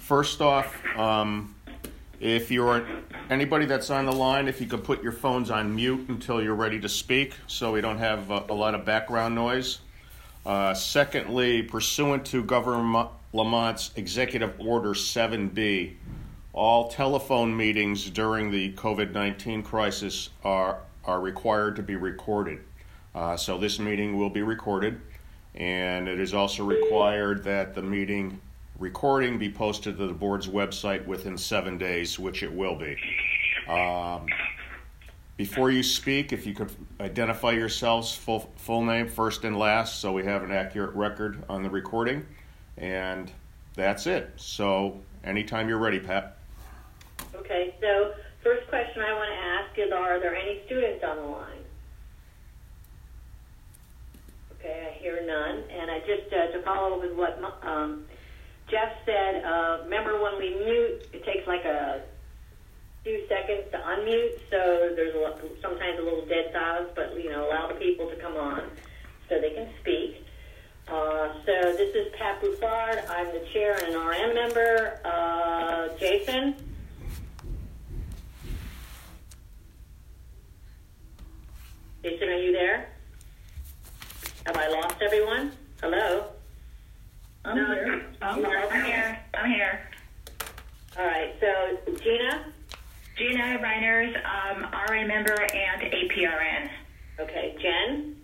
First off, if you're anybody that's on the line, if you could put your phones on mute until you're ready to speak so we don't have a lot of background noise. Secondly, pursuant to Governor Lamont's Executive Order 7B, all telephone meetings during the COVID-19 crisis are required to be recorded. So this meeting will be recorded, and it is also required that the meeting recording be posted to the board's website within 7 days, which it will be. Before you speak, if you could identify yourselves, full name, first and last, so we have an accurate record on the recording. And that's it. So anytime you're ready, Pat. Okay, so first question I want to ask is, are there any students on the line? Okay, I hear none. And I just, to follow with what Jeff said, remember when we mute, it takes like a few seconds to unmute, so there's sometimes a little dead silence, but allow the people to come on so they can speak. So this is Pat Bouffard. I'm the chair and an RN member. Jason? Jason, are you there? Have I lost everyone? Hello? I'm here. I'm here. All right, so Gina? Gina Reiners, RN member and APRN. Okay, Jen?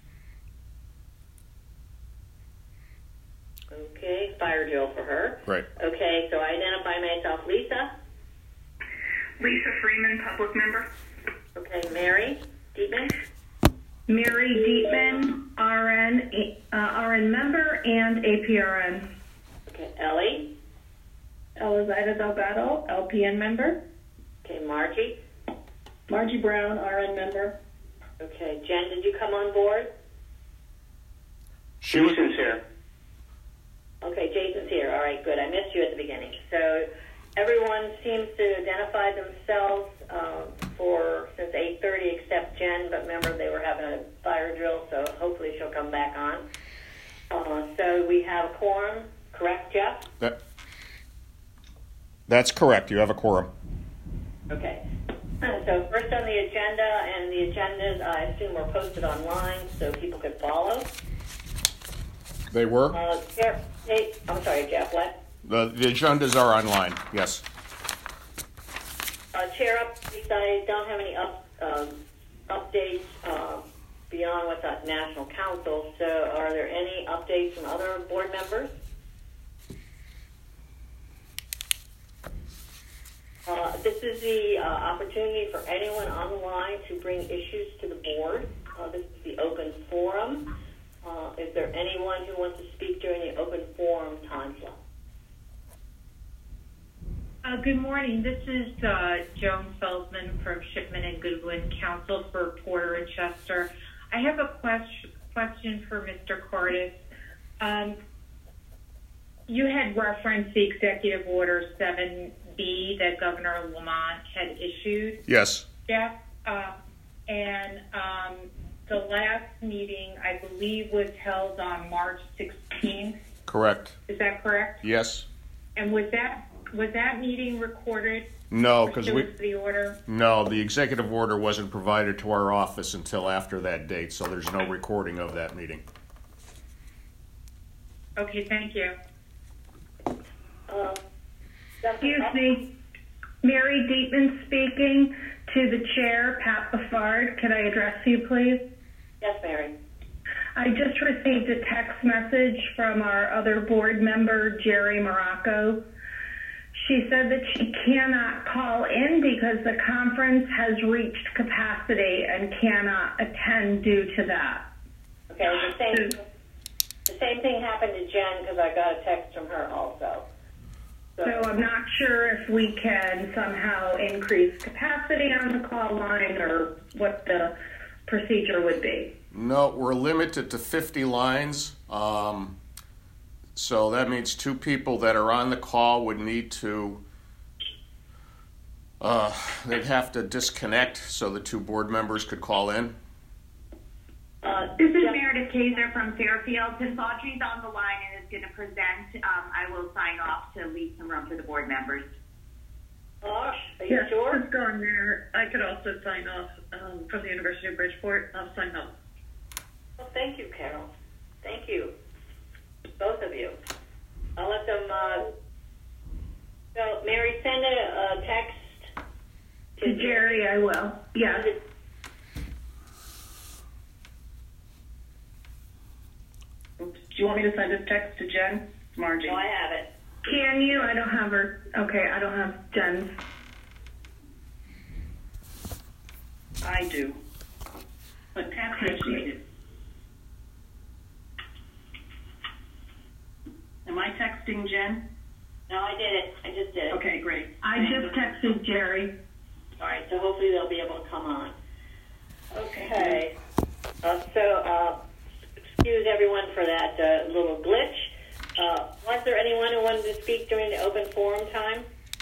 Okay, fire drill for her. Right. Okay, so I identify myself. Lisa? Lisa Freeman, public member. Okay, Mary Dietman? Mary Dietman, RN member and APRN. Okay, Ellie? Elizida Delgado, LPN member. Okay, Margie? Margie Brown, RN member. Okay, Jen, did you come on board? Jason's here. Okay, Jason's here. All right, good. I missed you at the beginning. So everyone seems to identify themselves since 8:30 except Jen, but remember they were having a fire drill, so hopefully she'll come back on. So we have a quorum, correct, Jeff? That's correct. You have a quorum. Okay. So first on the agenda, and the agendas I assume were posted online so people could follow. They were? I'm sorry, Jeff, what? The agendas are online, yes. Chair updates, I don't have any updates beyond what's at National Council. So are there any updates from other board members? This is the opportunity for anyone on the line to bring issues to the board. This is the open forum. Is there anyone who wants to speak during the open forum time slot? Good morning. This is Joan Feldman from Shipman and Goodwin Council for Porter and Chester. I have a question for Mr. Cardis. You had referenced the Executive Order 7B that Governor Lamont had issued. Yes. Jeff, and the last meeting, I believe, was held on March 16th. Correct. Is that correct? Yes. And was that meeting recorded? No, because the order. No, the executive order wasn't provided to our office until after that date, so there's no recording of that meeting. Okay, thank you. Excuse me. Mary Dietman speaking to the chair, Pat Bouffard. Could I address you, please? Yes, Mary. I just received a text message from our other board member, Jerry Morocco. She said that she cannot call in because the conference has reached capacity and cannot attend due to that. Okay, the same thing happened to Jen because I got a text from her also. So I'm not sure if we can somehow increase capacity on the call line or what the procedure would be. No, we're limited to 50 lines. So that means two people that are on the call would need to, they'd have to disconnect so the two board members could call in. This is Mary Meredith Kaiser from Fairfield. Since Audrey's on the line and is going to present, I will sign off to leave some room for the board members. Are you sure? Just going there. I could also sign off from the University of Bridgeport. I'll sign off. Well, thank you, Carol. Thank you, both of you. I'll let them. So, Mary, send a text To Jerry, I will. Yeah. Do you want me to send a text to Jen? Margie. No, I have it. Can you? I don't have her. Okay, I don't have Jen's. I do. But Pat said she did. Am I texting Jen? No, I did it. I just did it. Okay, great. I just texted Jerry. All right, so hopefully they'll be able to come on. Okay. Excuse everyone for that little glitch. Was there anyone who wanted to speak during the open forum time?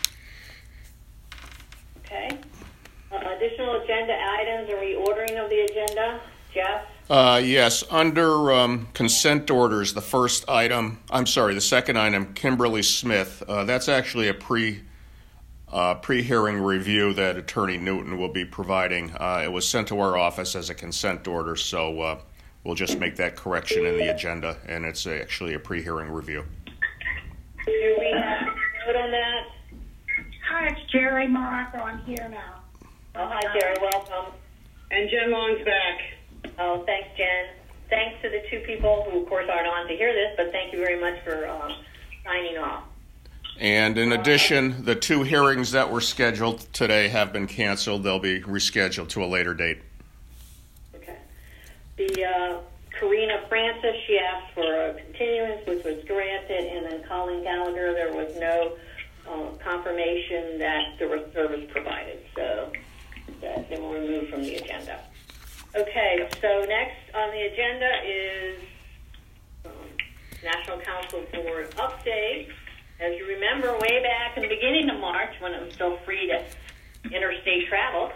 Okay. Additional agenda items and reordering of the agenda. Jeff? Yes, under consent orders, the second item, Kimberly Smith, that's actually a pre-hearing review that Attorney Newton will be providing. It was sent to our office as a consent order, so we'll just make that correction in the agenda, and it's actually a pre-hearing review. Do we have a note on that? Hi, it's Jerry Morocco. I'm here now. Oh, hi, Jerry. Welcome. And Jen Long's back. Oh, thanks, Jen. Thanks to the two people who, of course, aren't on to hear this, but thank you very much for signing off. And in addition, the two hearings that were scheduled today have been canceled. They'll be rescheduled to a later date. Okay. The Karina Francis, she asked for a continuance, which was granted, and then Colleen Gallagher, there was no confirmation that there was service provided, so that they were removed from the agenda. Okay, so next on the agenda is National Council Board update. As you remember, way back in the beginning of March, when it was still free to interstate travel,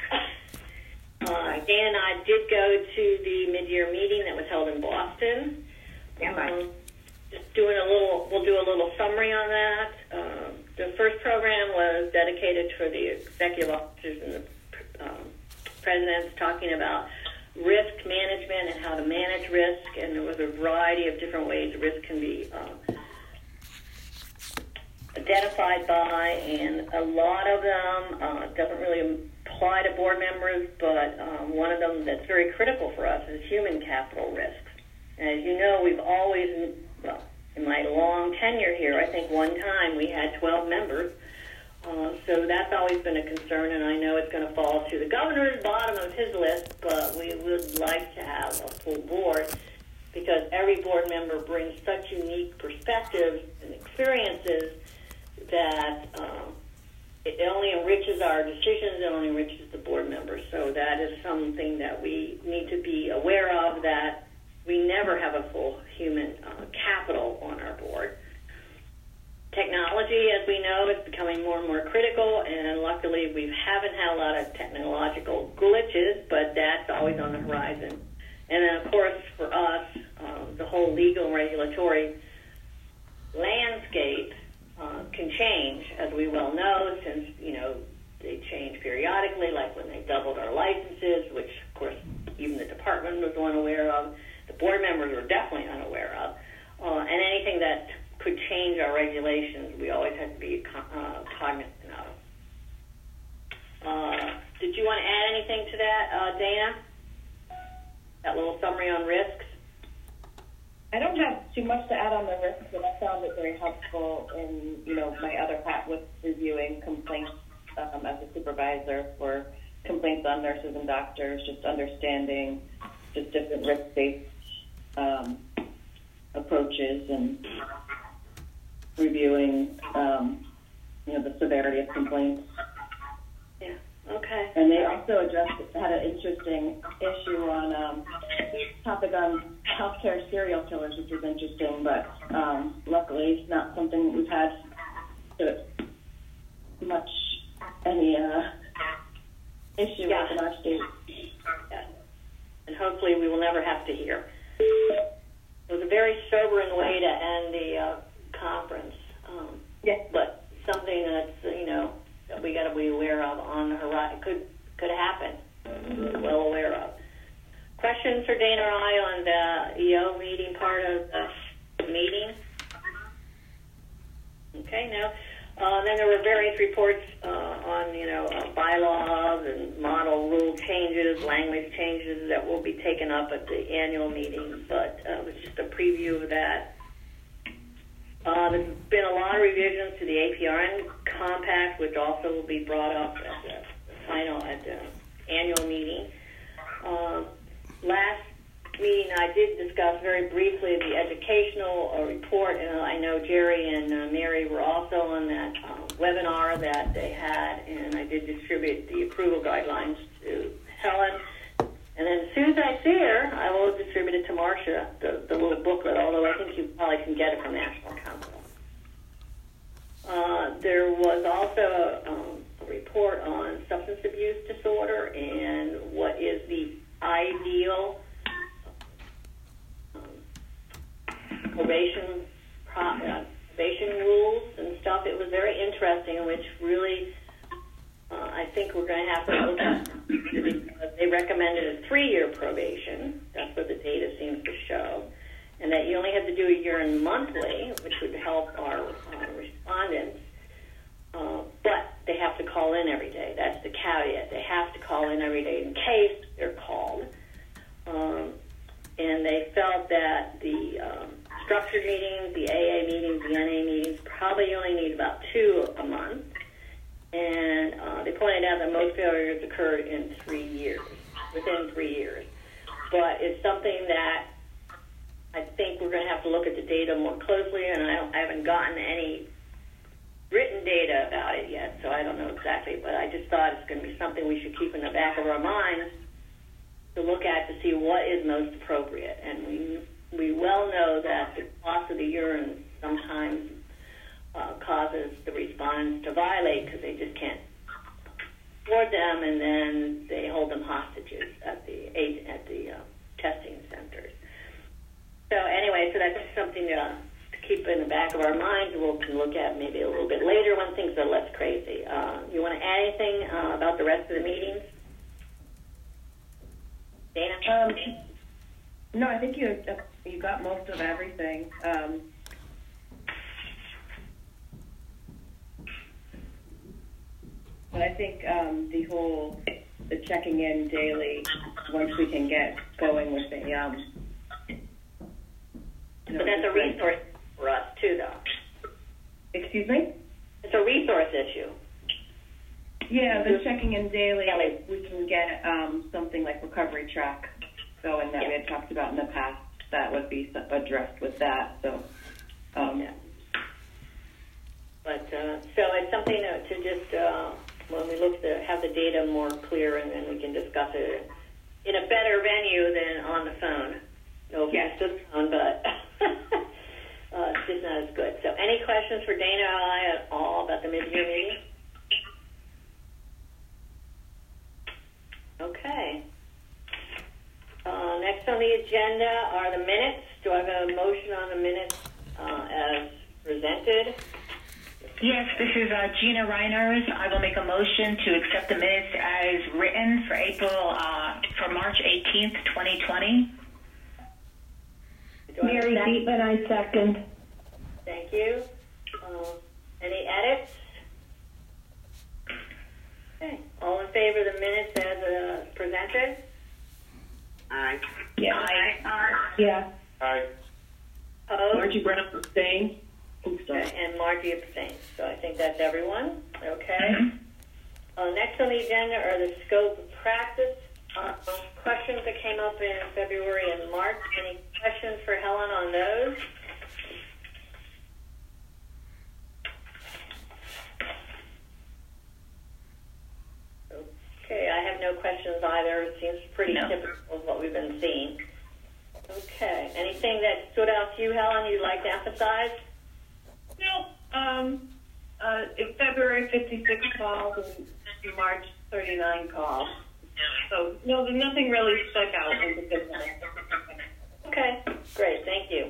Dan and I did go to the mid-year meeting that was held in Boston. Just doing we'll do a little summary on that. The first program was dedicated for the executive officers and the presidents, talking about risk management and how to manage risk, and there was a variety of different ways risk can be identified by, and a lot of them doesn't really apply to board members, but one of them that's very critical for us is human capital risks. And as you know, we've always, well, in my long tenure here, I think one time we had 12 members, so that's always been a concern, and I know it's going to fall to the governor's bottom of his list, but we would like to have a full board, because every board member brings such unique perspectives and experiences that it only enriches our decisions, it only enriches the board members. So that is something that we need to be aware of, that we never have a full human capital on our board. Technology, as we know, is becoming more and more critical, and luckily we haven't had a lot of technological glitches, but that's always on the horizon. And then, of course, for us, the whole legal and regulatory landscape can change, as we well know, since, they change periodically, like when they doubled our licenses, which, of course, even the department was unaware of. The board members were definitely unaware of. And anything that could change our regulations, we always have to be cognizant of. Did you want to add anything to that, Dana? That little summary on risks? I don't have too much to add on the risks, but I found it very helpful in, my other hat with reviewing complaints as a supervisor for complaints on nurses and doctors, just understanding just different risk-based approaches and reviewing, the severity of complaints. Yeah, okay. And they also had an interesting issue on topic on healthcare serial killers, which was interesting, but luckily it's not something we've had much any issue with in our state. Yeah. And hopefully we will never have to hear. could happen. We're well aware of. Questions for Dana or I on the EO meeting part of the meeting? Okay, no. Then there were various reports on, bylaws and model rule changes, language changes that will be taken up at the annual meeting, but it was just a preview of that. There's been a lot of revisions to the APRN compact, which also will be brought up at the annual meeting. Last meeting, I did discuss very briefly the educational report, and I know Jerry and Mary were also on that webinar that they had, and I did distribute the approval guidelines to Helen. And then as soon as I see her, I will distribute it to Marcia, the little booklet, although I think you probably can get it from National Council. There was also a report on substance abuse disorder and what is the ideal probation rules and stuff. It was very interesting, which really I think we're going to have to look at. They recommended a 3-year probation. That's what the data seems to show. And that you only have to do a year and monthly, which would help our respondents. But they have to call in every day. That's the caveat. They have to call in every day in case they're called. And they felt that the structured meetings, the AA meetings, the NA meetings probably only need about 2 a month. And they pointed out that most failures occurred in 3 years, within 3 years. But it's something that I think we're going to have to look at the data more closely, and I haven't gotten any written data about it yet, so I don't know exactly. But I just thought it's going to be something we should keep in the back of our minds to look at to see what is most appropriate. And we well know that the cost of the urine sometimes causes the respondents to violate because they just can't afford them, and then they hold them hostages at the testing centers. So anyway, so that's something to keep in the back of our minds. We can look at maybe a little bit later when things are less crazy. You want to add anything about the rest of the meetings? Dana? No, I think you got most of everything. But I think the checking in daily, once we can get going with the but that's a resource for us too, though. Excuse me? It's a resource issue. Yeah, the checking in daily, we can get something like recovery track going that we had talked about in the past. That would be addressed with that. So, yeah. But so it's something to just when we look to have the data more clear, and then we can discuss it in a better venue than on the phone. No offense to the phone, but it's just not as good. So, any questions for Dana or I at all about the mid-year meeting? Okay. Next on the agenda are the minutes. Do I have a motion on the minutes as presented? Yes, this is Gina Reiners. I will make a motion to accept the minutes as written for March 18th, 2020. Mary Beatman, I second. Thank you. Any edits? Okay. All in favor of the minutes as presented? Aye. Yeah. Aye. Yeah. Aye. Opposed? Margie Brown abstained. Okay, and Margie abstains. So I think that's everyone. Okay. Next on the agenda are the scope of practice. Questions that came up in February and March. Any questions for Helen on those? Okay, I have no questions either. It seems pretty typical of what we've been seeing. Okay, anything that stood out to you, Helen, you'd like to emphasize? No, in February 56 calls and in March 39 calls. So no, nothing really stuck out in particular. Okay, great, thank you.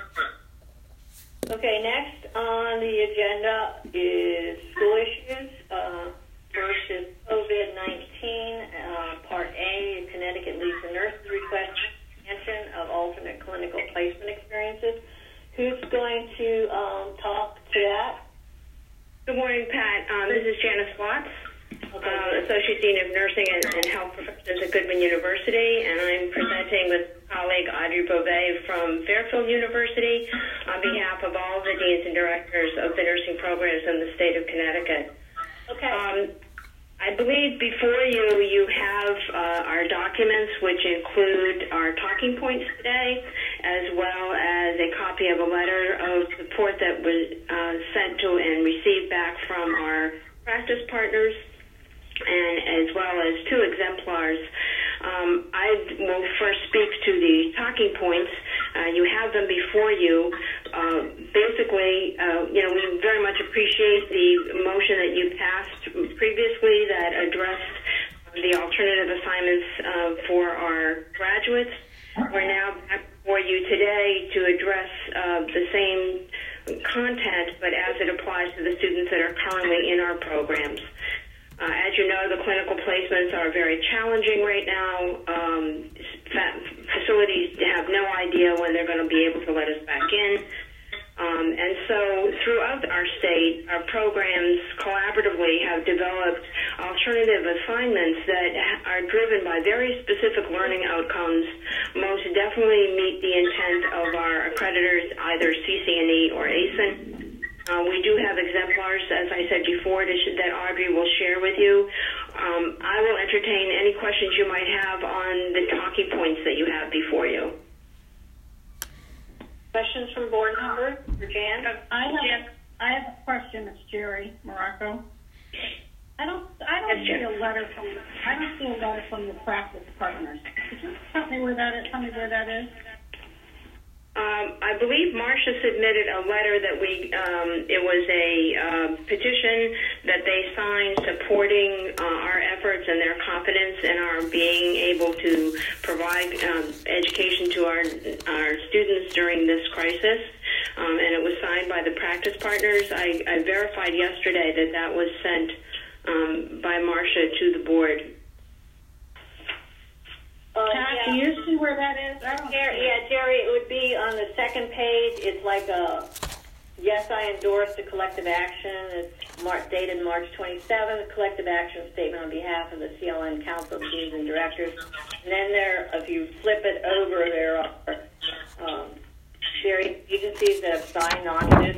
Okay, next on the agenda is school issues. First is COVID-19 Good morning, Pat. This is Janice Watts, Associate Dean of Nursing and Health Professions at Goodman University, and I'm presenting with colleague Audrey Beauvais from Fairfield University on behalf of all the deans and directors of the nursing programs in the state of Connecticut. Okay. I believe before you have our documents, which include our talking points today, as well as a copy of a letter of support that was sent to and received back from our practice partners, and as well as 2 exemplars. I will first speak to the talking points. You have them before you. Basically, we very much appreciate the motion that you passed previously that addressed the alternative assignments for our graduates. We're now back for you today to address the same content, but as it applies to the students that are currently in our programs. As you know, the clinical placements are very challenging right now. Facilities have no idea when they're going to be able to let us back in. And so throughout our state, our programs collaboratively have developed alternative assignments that are driven by very specific learning outcomes, most definitely meet the intent of our accreditors, either CCNE or ASIN. We do have exemplars, as I said before, that Audrey will share with you. I will entertain any questions you might have on the talking points that you have before you. Questions from board members for Jan? I have a question. It's Jerry Morocco. I don't see a letter from the practice partners. Could you tell me where that is? I believe Marcia submitted a letter that it was a petition that they signed supporting our efforts and their confidence in our being able to provide education to our students during this crisis. And it was signed by the practice partners. I verified yesterday that was sent by Marcia to the board. Do you see where that is? Jerry, it would be on the second page. It's like yes, I endorse the collective action. It's dated March 27th, collective action statement on behalf of the CLN Council of Deans and Directors. And then if you flip it over, there are various agencies that have signed on to this.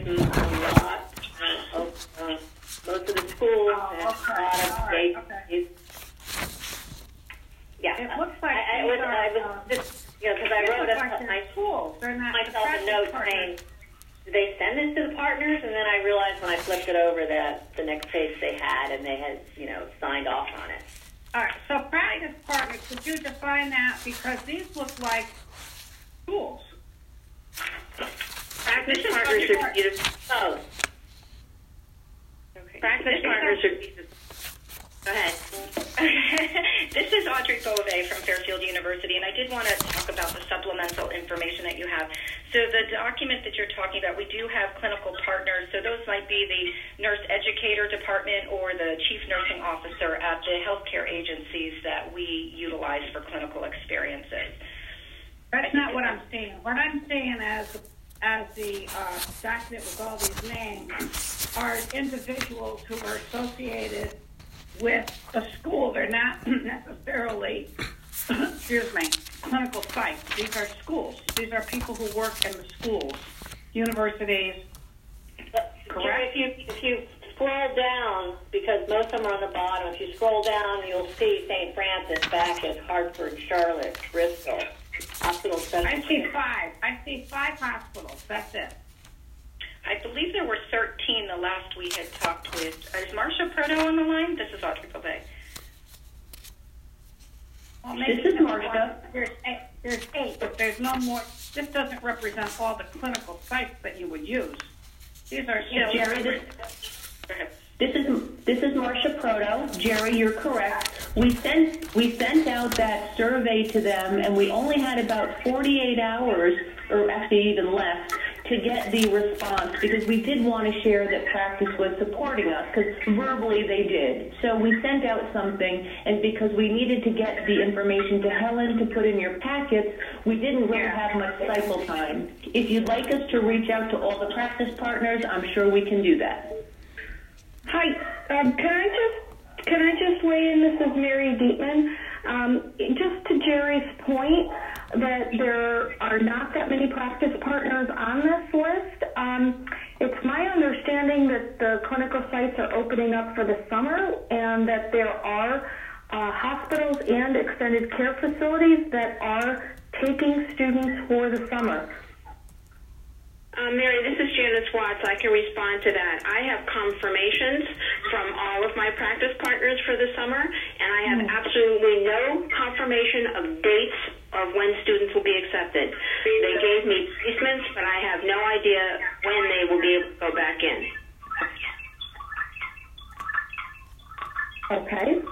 Most of the schools and a lot of agencies. Yeah, it looks like because I wrote myself a note saying, did they send this to the partners? And then I realized when I flipped it over that the next page they had, and they had, signed off on it. All right, so practice partners, could you define that? Because these look like schools. Practice partners are beautiful. Okay. Practice partners are beautiful. Go ahead. This is Audrey Beauvais from Fairfield University, and I did want to talk about the supplemental information that you have. So the document that you're talking about, we do have clinical partners. So those might be the nurse educator department or the chief nursing officer at the healthcare agencies that we utilize for clinical experiences. That's not what I'm saying. What I'm saying as the document with all these names are individuals who are associated with a school. They're not necessarily, clinical sites. These are schools. These are people who work in the schools, universities. Correct? If you scroll down, because most of them are on the bottom, if you scroll down, you'll see St. Francis back at Hartford, Charlotte, Bristol. Hospitals. I see 5. I see 5 hospitals. That's it. I believe there were 13 the last we had talked with. Is Marcia Proto on the line? This is Audrey Beauvais. Well, this is Marcia. There's 8, but there's no more. This doesn't represent all the clinical sites that you would use. These are Jerry, this is Marcia Proto. Jerry, you're correct. We sent out that survey to them, and we only had about 48 hours, or actually even less, to get the response, because we did want to share that practice was supporting us, because verbally they did. So we sent out something, and because we needed to get the information to Helen to put in your packets, we didn't really have much cycle time. If you'd like us to reach out to all the practice partners, I'm sure we can do that. Can I just weigh in? This is Mary Dietman. Just to Jerry's point that there are not that many practice partners on this list, it's my understanding that the clinical sites are opening up for the summer and that there are hospitals and extended care facilities that are taking students for the summer. Mary, this is Janice Watts. I can respond to that. I have confirmations from all of my practice partners for the summer, and I have absolutely no confirmation of dates of when students will be accepted. They gave me placements, but I have no idea when they will be able to go back in. Okay.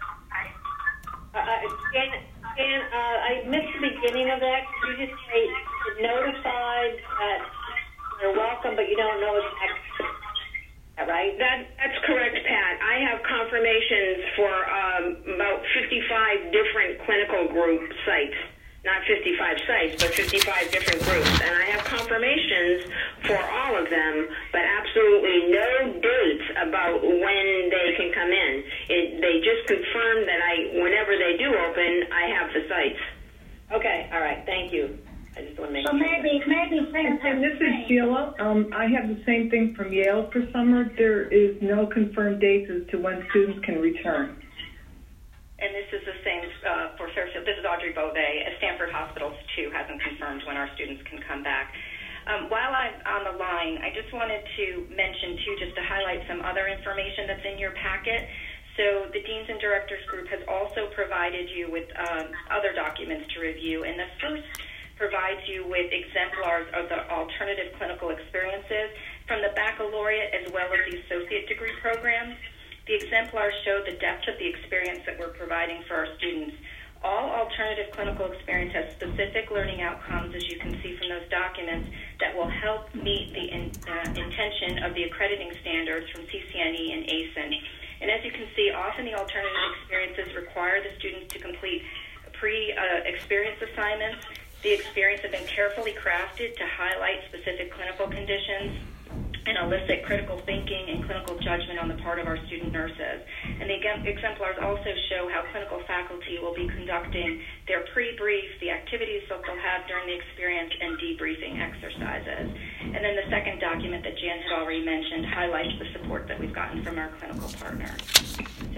Jan, I missed the beginning of that. Could you just say notified that you're welcome, but you don't know exactly, right? That's correct, Pat. I have confirmations for about 55 different clinical group sites. Not 55 sites, but 55 different groups. And I have confirmations for all of them, but absolutely no dates about when they can come in. They just confirmed that whenever they do open, I have the sites. Okay, all right, thank you. I just want to make sure. Maybe and this is Sheila. I have the same thing from Yale for summer. There is no confirmed dates as to when students can return. And this is the same for Fairfield. This is Audrey Beauvais. Stanford Hospitals, too, hasn't confirmed when our students can come back. While I'm on the line, I just wanted to mention, too, just to highlight some other information that's in your packet. So the Deans and Directors Group has also provided you with other documents to review. And the first provides you with exemplars of the alternative clinical experiences from the baccalaureate as well as the associate degree programs. The exemplars show the depth of the experience that we're providing for our students. All alternative clinical experience has specific learning outcomes, as you can see from those documents, that will help meet the intention of the accrediting standards from CCNE and ACEN. And as you can see, often the alternative experiences require the students to complete pre-experience assignments. The experience have been carefully crafted to highlight specific clinical conditions and elicit critical thinking and clinical judgment on the part of our student nurses. And the exemplars also show how clinical faculty will be conducting their pre-brief, the activities that they'll have during the experience, and debriefing exercises. And then the second document that Jan had already mentioned highlights the support that we've gotten from our clinical partners. So,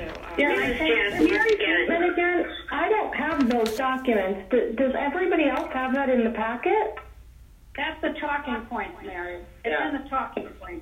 and again, I don't have those documents. Does everybody else have that in the packet? That's the talking point, Mary. It's in the talking point.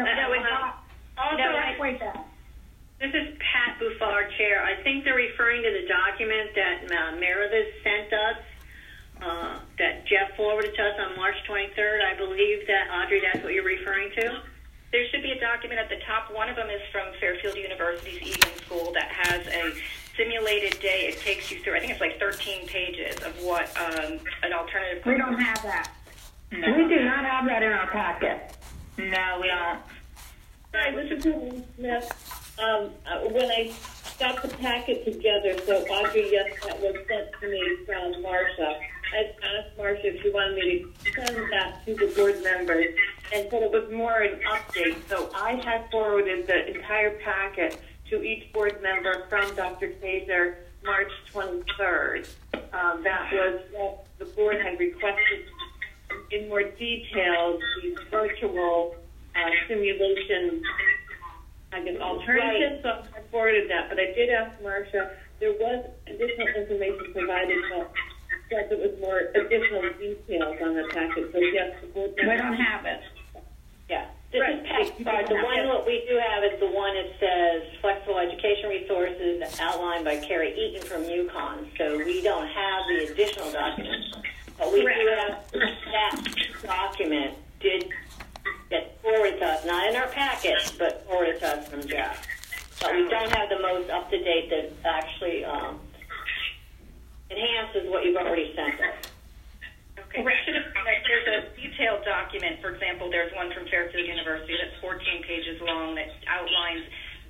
This is Pat Buffard, Chair. I think they're referring to the document that Meredith sent us, that Jeff forwarded to us on March 23rd. I believe that, Audrey, that's what you're referring to? There should be a document at the top. One of them is from Fairfield University's Egan School that has a simulated day. It takes you through, I think it's like 13 pages of what an alternative... We don't have that. No. We do not have that in our packet. No, we don't. Hi, this is Susan Smith. When I got the packet together, so Audrey, yes, that was sent to me from Marcia. I asked Marcia if she wanted me to send that to the board members, and said it was more an update. So I had forwarded the entire packet to each board member from Dr. Kaiser March 23rd. That was what the board had requested in more detail, these virtual simulation, I guess, alternatives. So I forwarded that, but I did ask Marcia. There was additional information provided, but said there was more additional details on the packet. So yes, the board we don't have it. Yeah. This is Pat. The one that we do have is the one that says flexible education resources outlined by Carrie Eaton from UConn. So we don't have the additional documents. But we do have that document did get forwarded to us, not in our packet, but forwarded to us from Jeff. But we don't have the most up-to-date that actually enhances what you've already sent us. Okay. There's a detailed document. For example, there's one from Fairfield University that's 14 pages long that outlines the depth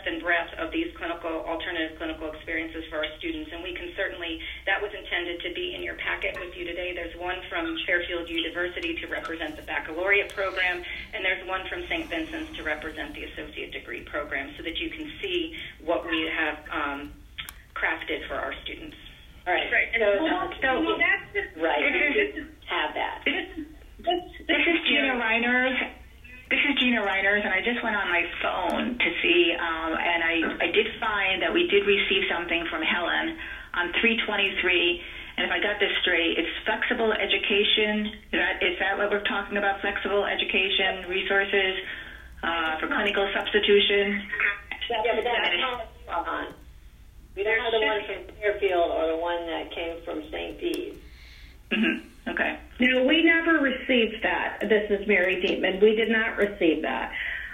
and breadth of these alternative clinical experiences for our students. And we can certainly, that was intended to be in your packet with you today. There's one from Fairfield University to represent the baccalaureate program, and there's one from St. Vincent's to represent the associate degree program, so that you can see what we have crafted for our students. All right. Right. So that's just, right. Have that. This is Gina Reiners. And I just went on my phone to see, and I did find that we did receive something from Helen on 323. And if I got this straight, it's flexible education. Is that what we're talking about? Flexible education resources for clinical substitution. Yeah, but that's we don't have the one from Fairfield or the one that came from St. Bede's. Mm-hmm. Okay. No, we never received that. This is Mary Dietman. We did not receive that.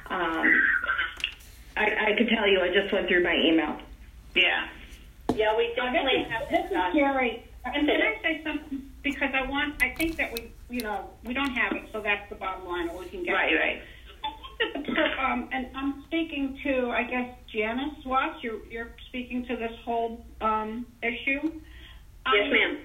I could tell you, I just went through my email. Yeah. Yeah, we definitely have this. This is Jerry. And can I say something? Because I think that we don't have it, so that's the bottom line, or we can get right, it. Right. I think that and I'm speaking to, I guess, Janice Watts. You're speaking to this whole issue. Yes, ma'am.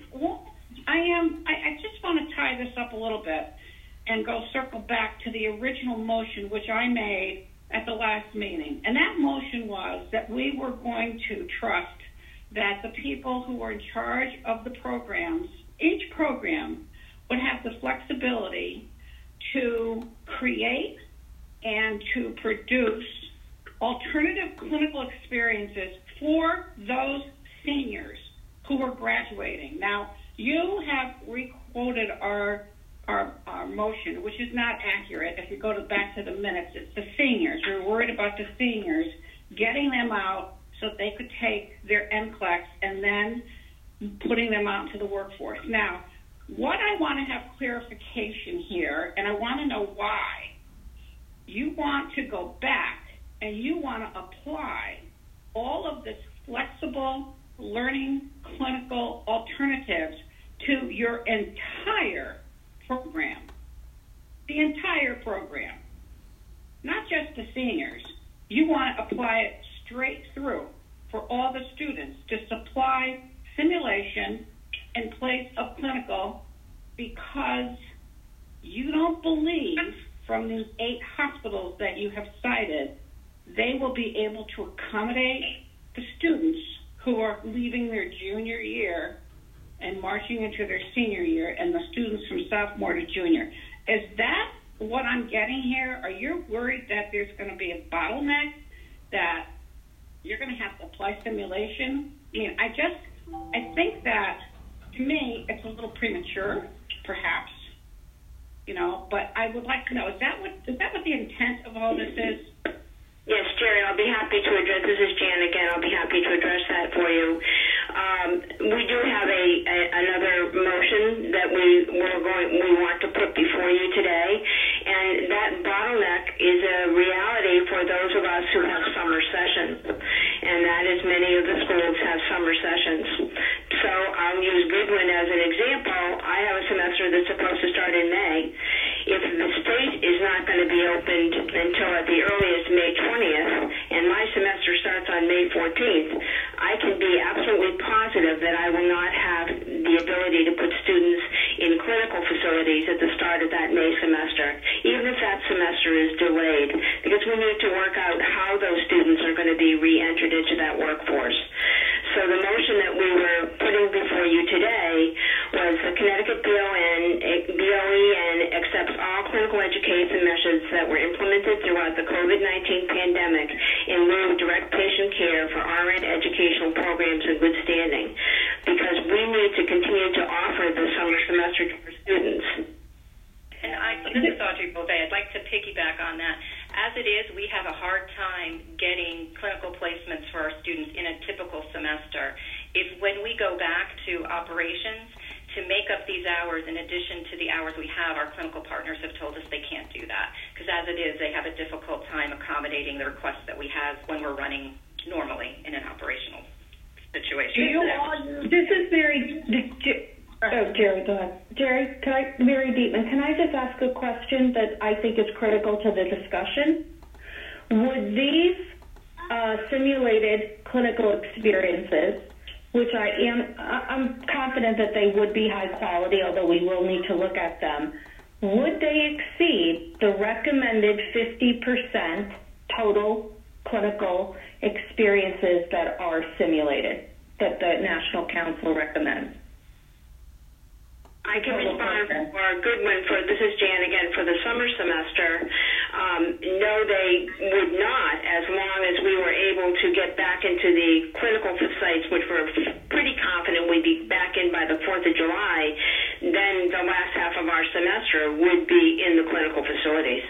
I just want to tie this up a little bit and go circle back to the original motion which I made at the last meeting. And that motion was that we were going to trust that the people who were in charge of the programs, each program would have the flexibility to create and to produce alternative clinical experiences for those seniors who were graduating. Now, you have re-quoted our motion, which is not accurate. If you go back to the minutes, it's the seniors. We're worried about the seniors, getting them out so they could take their NCLEX and then putting them out into the workforce. Now, what I want to have clarification here, and I want to know why, you want to go back and you want to apply all of this flexible learning clinical alternatives to your entire program. The entire program. Not just the seniors. You want to apply it straight through for all the students to supply simulation in place of clinical, because you don't believe from these 8 hospitals that you have cited they will be able to accommodate the students who are leaving their junior year and marching into their senior year, and the students from sophomore to junior. Is that what I'm getting here? Are you worried that there's going to be a bottleneck, that you're going to have to apply simulation? I mean, I think that, to me, it's a little premature, perhaps, but I would like to know, is that what the intent of all this is? Yes, Jerry, I'll be happy to address. This is Jan again. I'll be happy to address that for you. We do have another motion that we want to put before you today, and that bottleneck is a reality for those of us who have summer sessions, and that is many of the schools have summer sessions. So I'll use Goodwin as an example. I have a semester that's supposed to start in May. If the state is not going to be opened until at the earliest May 20th, and my semester starts on May 14th, I can be absolutely positive that I will not have the ability to put students in clinical facilities at the start of that May semester, even if that semester is delayed, because we need to work out how those students are going to be re-entered into that workforce. So the motion that we were putting before you today was the Connecticut BOE accepts all clinical education measures that were implemented throughout the COVID-19 pandemic in lieu of direct patient care for RN educational programs in good standing, because we need to continue to offer the summer semester to our students. And this is Audrey Beauvais. I'd like to piggyback on that. As it is, we have a hard time getting clinical placements for our students in a typical semester. When we go back to operations, to make up these hours in addition to the hours we have, our clinical partners have told us they can't do that, because as it is, they have a difficult time accommodating the requests that we have when we're running normally in an operational situation. This is Mary. Jerry, go ahead. Jerry, Mary Dietman, can I just ask a question that I think is critical to the discussion? Would these simulated clinical experiences, which I'm confident that they would be high quality, although we will need to look at them. Would they exceed the recommended 50% total clinical experiences that are simulated, that the National Council recommends? I can respond for Goodwin. This is Jan again for the summer semester. No, they would not, as long as we were able to get back into the clinical sites, which we're pretty confident we'd be back in by the 4th of July. Then the last half of our semester would be in the clinical facilities.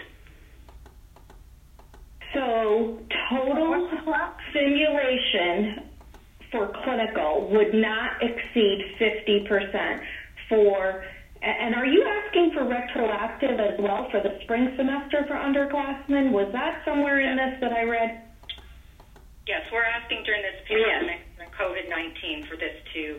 So total simulation for clinical would not exceed 50%. And are you asking for retroactive as well for the spring semester for underclassmen? Was that somewhere in this that I read? Yes, we're asking during this pandemic, COVID-19, for this to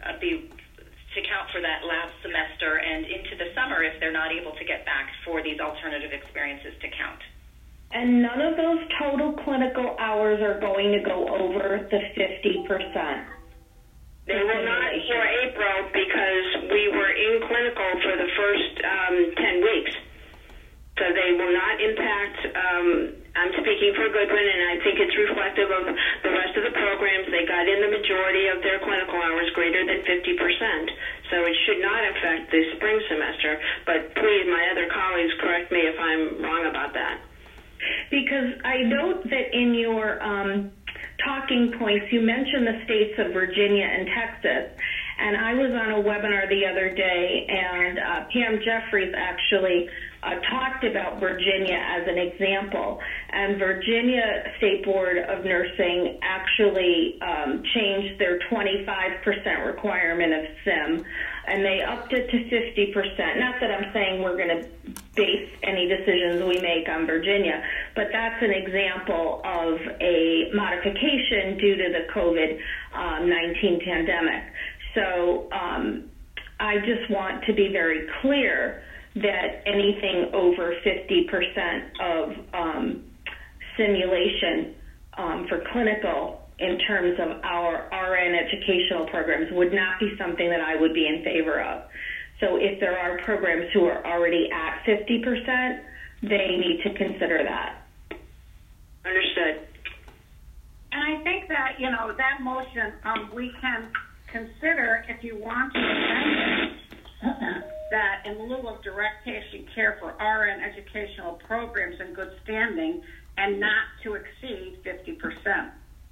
count for that last semester and into the summer if they're not able to get back for these alternative experiences to count. And none of those total clinical hours are going to go over the 50%. They will not for April because we were in clinical for the first 10 weeks. So they will not impact, I'm speaking for Goodwin, and I think it's reflective of the rest of the programs. They got in the majority of their clinical hours greater than 50%. So it should not affect the spring semester. But please, my other colleagues, correct me if I'm wrong about that. Because I note that in your talking points, you mentioned the states of Virginia and Texas. And I was on a webinar the other day, and Pam Jeffries actually talked about Virginia as an example. And Virginia State Board of Nursing actually changed their 25% requirement of SIM, and they upped it to 50%. Not that I'm saying we're going to base any decisions we make on Virginia, but that's an example of a modification due to the COVID-19 pandemic. So I just want to be very clear that anything over 50% of simulation for clinical in terms of our RN educational programs would not be something that I would be in favor of. So if there are programs who are already at 50%, they need to consider that. Understood. And I think that, that motion, we can consider, if you want to amend it, that in lieu of direct patient care for RN educational programs in good standing and not to exceed 50%.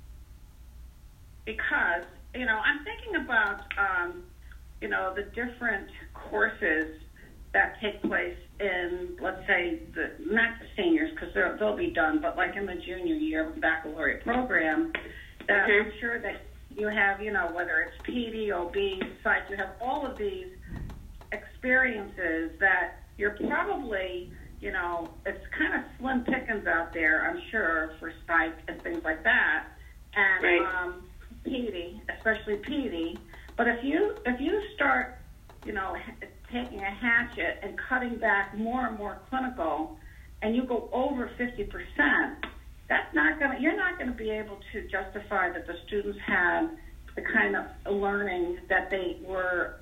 Because, I'm thinking about, the different courses that take place in, let's say, not the seniors, because they'll be done, but like in the junior year of the baccalaureate program, that I'm sure that you have, whether it's PD, OB, psych, you have all of these experiences that you're probably, it's kind of slim pickings out there, I'm sure, for psych and things like that. And PD, especially PD. But if you start, taking a hatchet and cutting back more and more clinical, and you go over 50%, you're not going to be able to justify that the students had the kind of learning that they were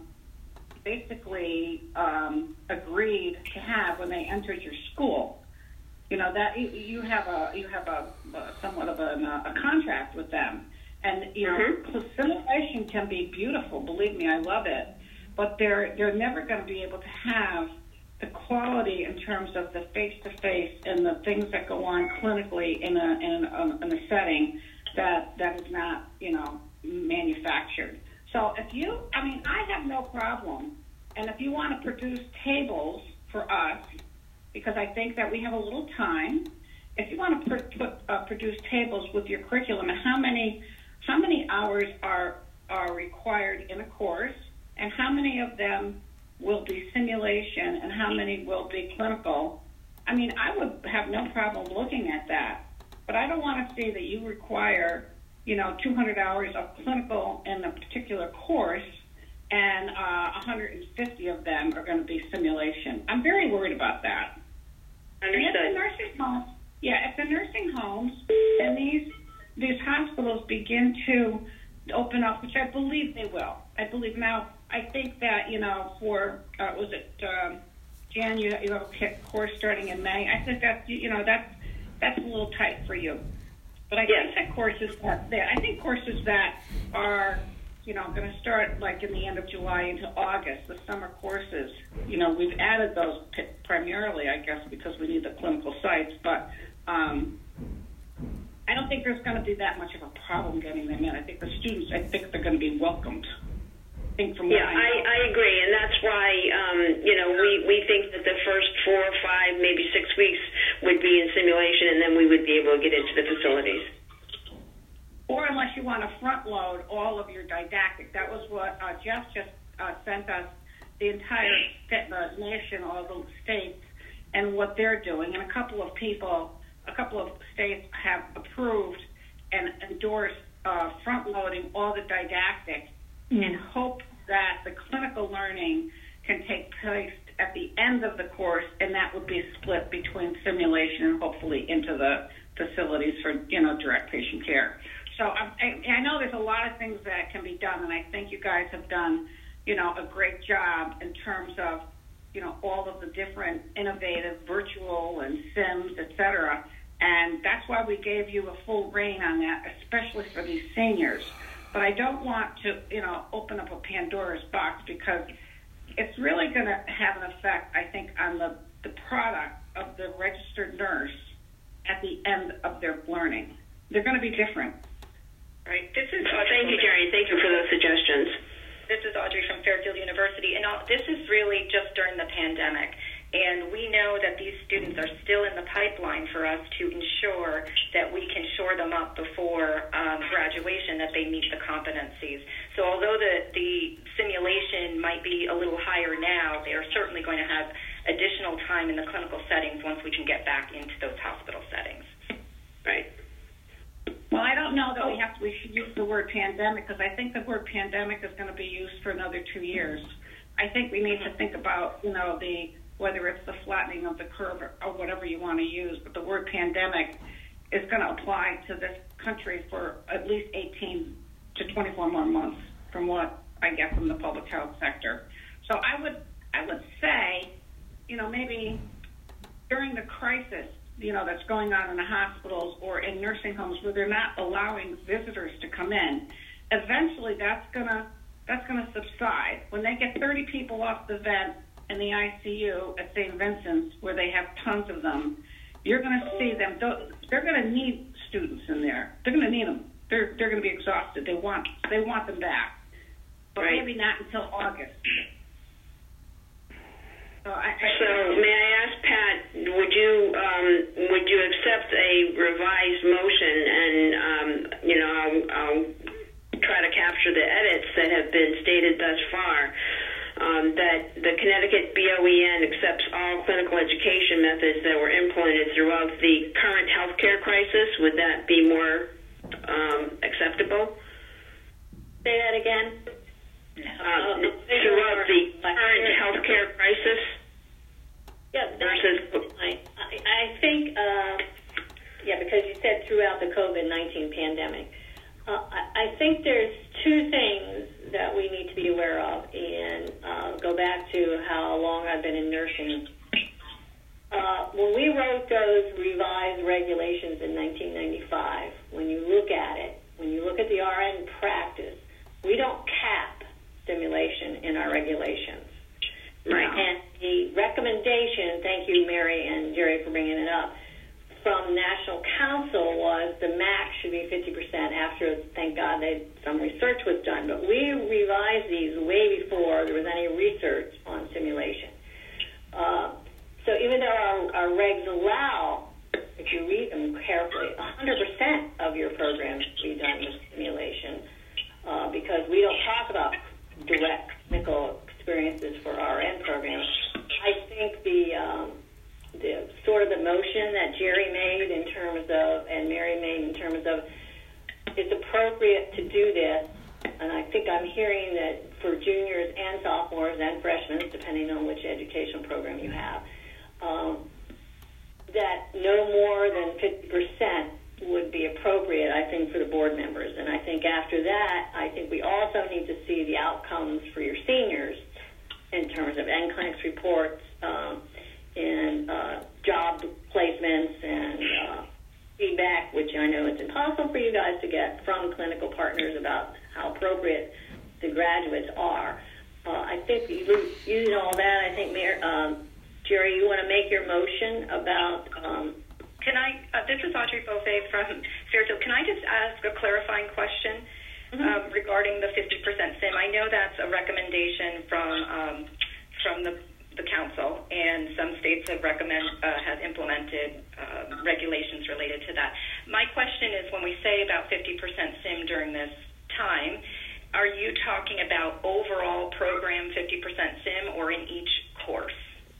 basically agreed to have when they entered your school. That you have a somewhat of a contract with them, and simulation can be beautiful. Believe me, I love it, but they're never going to be able to have the quality in terms of the face-to-face and the things that go on clinically in a setting that is not, manufactured. So I have no problem, and if you want to produce tables for us, because I think that we have a little time, if you want to produce tables with your curriculum and how many hours are required in a course, and how many of them will be simulation and how many will be clinical, I would have no problem looking at that. But I don't want to see that you require, 200 hours of clinical in a particular course and 150 of them are going to be simulation. I'm very worried about that. Understood. And if the nursing homes, and begin to open up, which I believe they will. I believe now. I think that, you know, for Jan, you have a course starting in May. I think that's, you know, that's a little tight for you. But I think that courses that are, you know, going to start like in the end of July into August, the summer courses, you know, we've added those primarily, I guess, because we need the clinical sites. But I don't think there's going to be that much of a problem getting them in. I think the students, they're going to be welcomed. I agree, and that's why you know, we think that the first 4 or 5, maybe 6 weeks would be in simulation, and then we would be able to get into the facilities. Or unless you want to front load all of your didactic. That was what Jeff just sent us, the entire nation, all the states, and what they're doing. And a couple of states have approved and endorsed front loading all the didactic and hope that the clinical learning can take place at the end of the course, and that would be split between simulation and hopefully into the facilities for, you know, direct patient care. So I know there's a lot of things that can be done, and I think you guys have done, you know, a great job in terms of, you know, all of the different innovative virtual and Sims, et cetera. And that's why we gave you a full rein on that, especially for these seniors. But I don't want to, you know, open up a Pandora's box, because it's really going to have an effect, I think, on the product of the registered nurse at the end of their learning. They're going to be different. Right. This is thank you, Jerry. Thank you for those suggestions. This is Audrey from Fairfield University, and this is really just during the pandemic. And we know that these students are still in the pipeline for us to ensure that we can shore them up before graduation, that they meet the competencies. So although the simulation might be a little higher now, they are certainly going to have additional time in the clinical settings once we can get back into those hospital settings. Right. Well, I don't know that we should use the word pandemic, because I think the word pandemic is going to be used for another 2 years. I think we need to think about, you know, whether it's the flattening of the curve or whatever you want to use, but the word pandemic is going to apply to this country for at least 18 to 24 more months, from what I get from the public health sector. So I would say, you know, maybe during the crisis, you know, that's going on in the hospitals or in nursing homes where they're not allowing visitors to come in, eventually that's gonna subside. When they get 30 people off the vent in the ICU at St. Vincent's, where they have tons of them, you're going to see them. They're going to need students in there. They're going to need them. They're going to be exhausted. They want them back, but maybe not until August. So may I ask, Pat, would you accept a revised motion, and you know, I'll try to capture the edits that have been stated thus far. That the Connecticut BOEN accepts all clinical education methods that were implemented throughout the current healthcare crisis. Would that be more acceptable? Say that again. Throughout the current healthcare crisis. Yeah, I think, because you said throughout the COVID-19 pandemic. I think there's two things that we need to be aware of, and go back to how long I've been in nursing. When we wrote those revised regulations in 1995, when you look at it, when you look at the RN practice, we don't cap simulation in our regulations. Right. And the recommendation, thank you, Mary and Jerry, for bringing it up, from National Council was the max should be 50% after, thank God, some research was done. But we revised these way before there was any research on simulation. So even though our regs allow, if you read them carefully, 100% of your programs to be done with simulation, because we don't talk about direct clinical experiences for RN programs. I think the sort of the motion that Jerry made in terms of, and Mary made in terms of, it's appropriate to do this, and I think I'm hearing that for juniors and sophomores and freshmen, depending on which educational program you have, that no more than 50% would be appropriate appropriate, I think, for the board members. And I think after that, I think we also need to see the outcomes for your seniors in terms of NCLEX reports and job placements and feedback, which I know it's impossible for you guys to get from clinical partners about how appropriate the graduates are. I think using all that, I think, Jerry, you want to make your motion about... Can I, this is Audrey Beauvais from Fairfield. Can I just ask a clarifying question regarding the 50% SIM? I know that's a recommendation from the council, and some states have implemented regulations related to that. My question is, when we say about 50% SIM during this time, are you talking about overall program 50% SIM or in each course?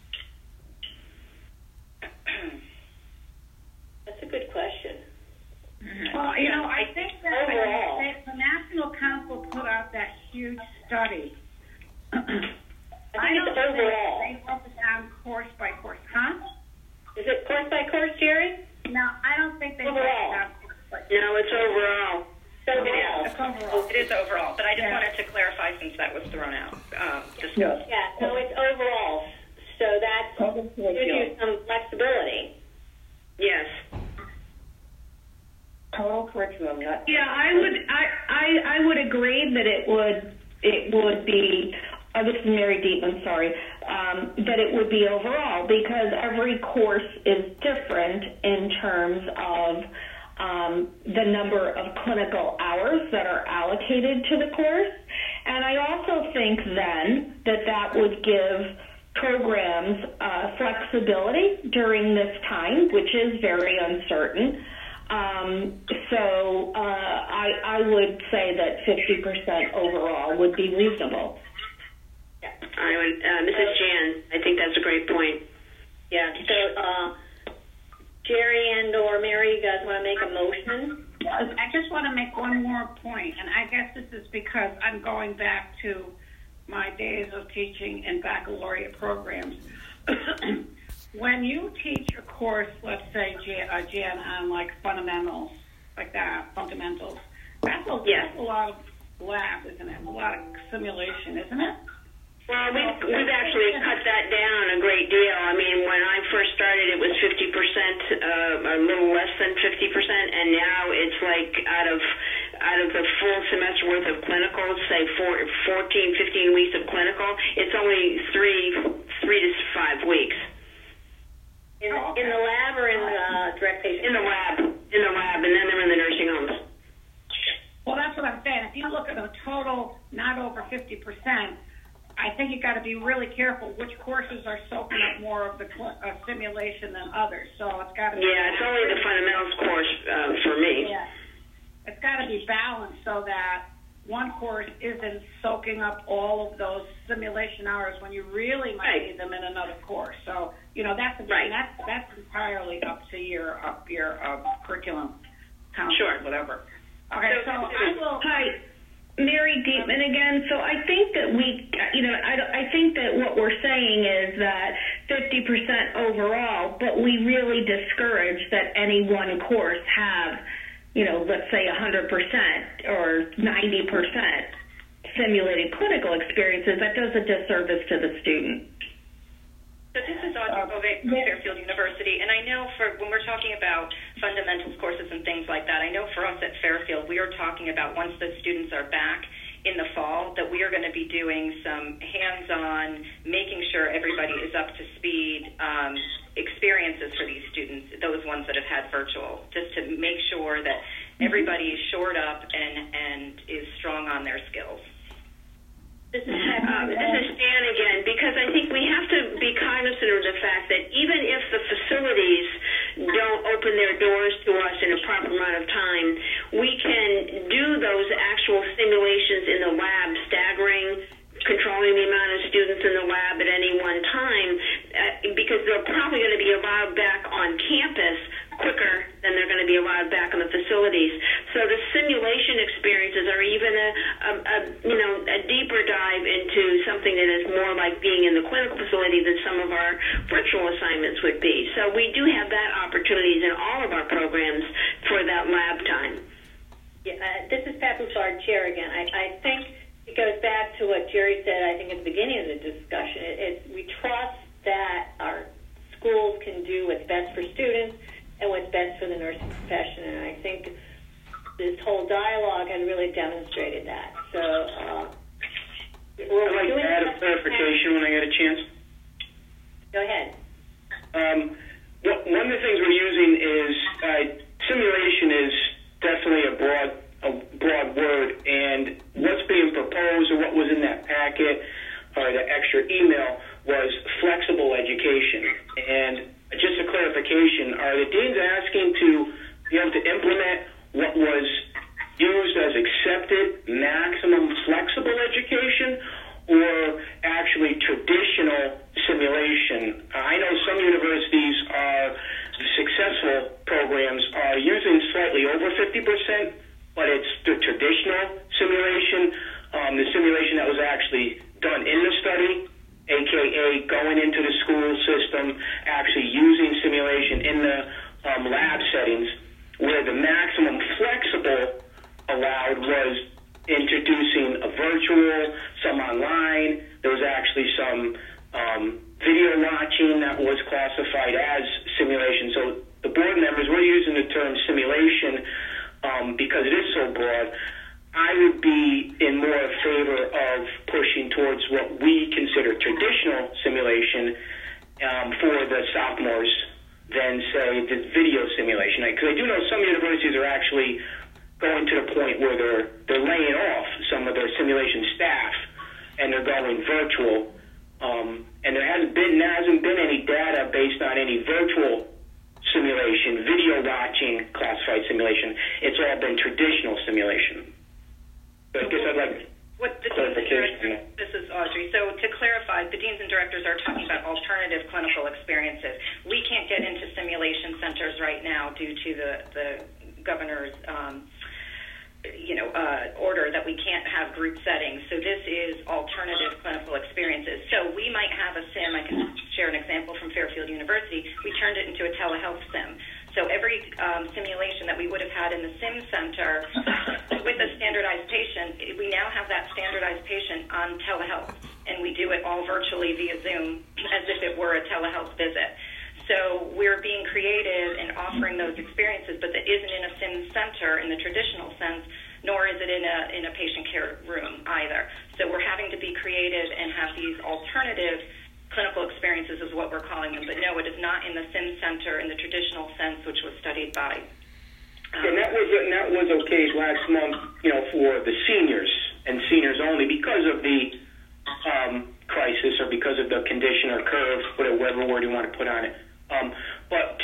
That's a good question. Well, I think that overall, the National Council put out that huge study. I think it's overall. They broke it down course by course, huh? Is it course by course, Jerry? No, I don't think they broke it down course by course. No, it's overall. It is overall, but I just wanted to clarify since that was thrown out. It's overall. So that gives you some flexibility. Yes. Total curriculum. I would agree that it would be. This is Mary Dietman. Sorry, that it would be overall because every course is different in terms of the number of clinical hours that are allocated to the course, and I also think then that would give programs flexibility during this time, which is very uncertain. So I would say that 50% overall would be reasonable. I would, Mrs. Jan, I think that's a great point. Yeah. So Jerry and or Mary, you guys want to make a motion? I just want to make one more point, and I guess this is because I'm going back to my days of teaching in baccalaureate programs. When you teach a course, let's say, Jan, on like fundamentals, like that, fundamentals, that's a lot of lab, isn't it? A lot of simulation, isn't it? Well, we've actually cut that down a great deal. I mean, when I first started, it was 50%, a little less than 50%, and now it's like out of the full semester worth of clinical, say 14, 15 weeks of clinical, it's only 3 to 5 weeks. In the lab or in the direct patient? In the lab, and then they're in the nursing homes. Well, that's what I'm saying. If you look at a total not over 50%, I think you got to be really careful which courses are soaking up more of the simulation than others. So it's got to be. Yeah, it's only the fundamentals course for me. Yeah, it's got to be balanced so that one course isn't soaking up all of those simulation hours when you really might need them in another course. So that's entirely up to your curriculum council, whatever. Okay, so I will. Hi. Mary Dietman again. So I think that I think that what we're saying is that 50% overall, but we really discourage that any one course have, let's say 100% or 90% simulated clinical experiences. That does a disservice to the student. So this is Audrey Beauvais from Fairfield University, and I know when we're talking about fundamentals courses and things like that, I know for us at Fairfield, we are talking about once the students are back in the fall, that we are going to be doing some hands-on, making sure everybody is up to speed experiences for these students, those ones that have had virtual, just to make sure that everybody is shored up and is strong on their skills. This is Stan again, because I think we have to be cognizant of the fact that even if the facilities don't open their doors to us in a proper amount of time, we can do those actual simulations in the lab, staggering, controlling the amount of students in the lab at any one time, because they're probably going to be allowed back on campus quicker than they're going to be allowed back in the facilities. So the simulation experiences are even a deeper dive into something that is more like being in the clinical facility than some of our virtual assignments would be. So we do have that opportunities in all of our programs for that lab time. I'm sorry, Chair again. I think it goes back to what Jerry said, I think, at the beginning of the discussion. We trust that our schools can do what's best for students and what's best for the nursing profession. And I think this whole dialogue has really demonstrated that. So, I'd like to add a clarification when I get a chance. Go ahead. One of the things we're using is simulation is definitely a broad word, and what's being proposed or what was in that packet or the extra email was flexible education. And just a clarification, are the deans asking to be able to implement what was used as accepted maximum flexible education, or actually traditional simulation? I know some universities are successful programs are using slightly over 50%, but it's the traditional simulation, the simulation that was actually done in the study, aka going into the school system, actually using simulation in the lab settings, where the maximum flexible allowed was introducing a virtual, some online. There was actually some video watching that was classified as simulation. So the board members were using the term simulation because it is so broad. I would be in more favor of pushing towards what we consider traditional simulation for the sophomores than, say, the video simulation. Because I do know some universities are actually going to the point where they're laying off some of their simulation staff and they're going virtual. And there hasn't been any data based on any virtual simulation, video watching classified simulation. It's all been traditional simulation. So I guess I'd like clarification. This is Audrey. So to clarify, the deans and directors are talking about alternative clinical experiences. We can't get into simulation centers right now due to the governor's order that we can't have group settings. So this is alternative clinical experiences. So we might have a sim. I can share an example from Fairfield University. We turned it into a telehealth sim. So every simulation that we would have had in the sim center with a standardized patient, we now have that standardized patient on telehealth, and we do it all virtually via Zoom as if it were a telehealth visit. So we're being creative and offering those experiences, but that isn't in a sim center in the traditional sense, nor is it in a patient care room either. So we're having to be creative and have these alternative clinical experiences is what we're calling them. But no, it is not in the sim center in the traditional sense, which was studied by. And that was okay last month, for the seniors and seniors only because of the crisis or because of the condition or curve, whatever word you want to put on it. But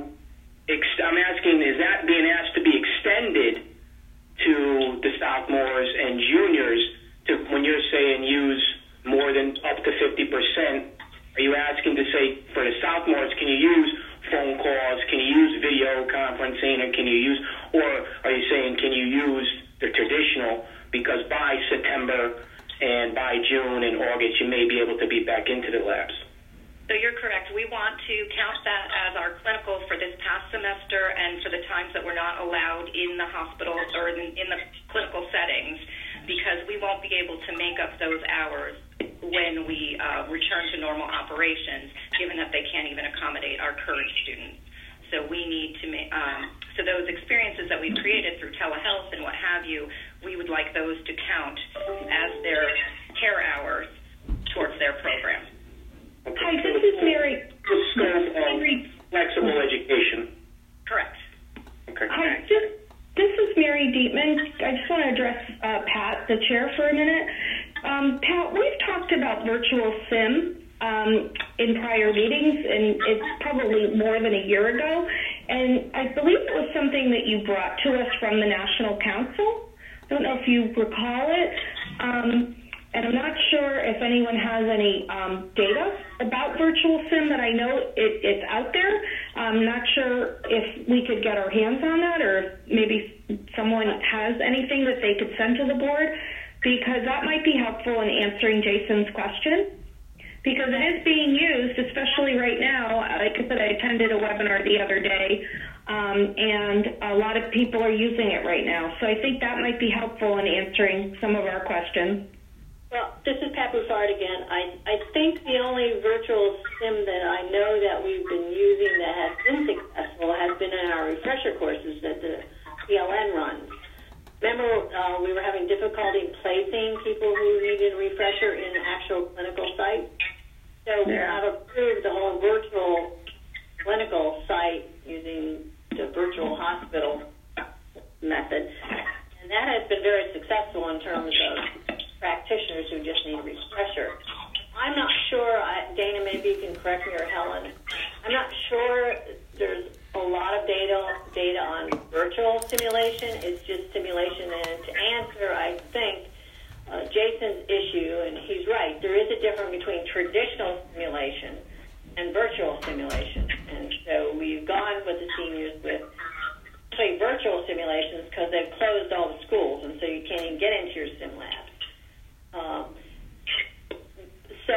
I'm asking, is that being asked to be extended to the sophomores and juniors when you're saying use more than up to 50%? Are you asking to say for the sophomores, can you use phone calls, can you use video conferencing, or are you saying can you use the traditional, because by September and by June and August you may be able to be back into the labs? So you're correct. We want to count that as our clinical for this past semester and for the times that we're not allowed in the hospitals or in the clinical settings, because we won't be able to make up those hours when we return to normal operations, given that they can't even accommodate our current students. So we need to make, so those experiences that we've created through telehealth and what have you, we would like those to count as their care hours towards their program. Okay. Hi, this is Mary. Flexible education. Correct. Okay. Hi, this is Mary Dietman. I just want to address Pat, the chair, for a minute. Pat, we've talked about virtual sim in prior meetings, and it's probably more than a year ago. And I believe it was something that you brought to us from the National Council. I don't know if you recall it. And I'm not sure if anyone has any data about virtual sim, but I know it's out there. I'm not sure if we could get our hands on that, or if maybe someone has anything that they could send to the board, because that might be helpful in answering Jason's question. Because it is being used, especially right now. Like I said, I attended a webinar the other day and a lot of people are using it right now. So I think that might be helpful in answering some of our questions. Well, this is Pat Bouffard again. I think the only virtual sim that I know that we've been using that has been successful has been in our refresher courses that the PLN runs. Remember, we were having difficulty placing people who needed a refresher in actual clinical sites. So we have approved the whole virtual clinical site using the virtual hospital method. And that has been very successful in terms of practitioners who just need a refresher. I'm not sure, Dana, maybe you can correct me, or Helen, I'm not sure there's a lot of data on virtual simulation. It's just simulation. And to answer, I think, Jason's issue, and he's right, there is a difference between traditional simulation and virtual simulation. And so we've gone with the seniors with virtual simulations because they've closed all the schools, and so you can't even get into your sim lab. So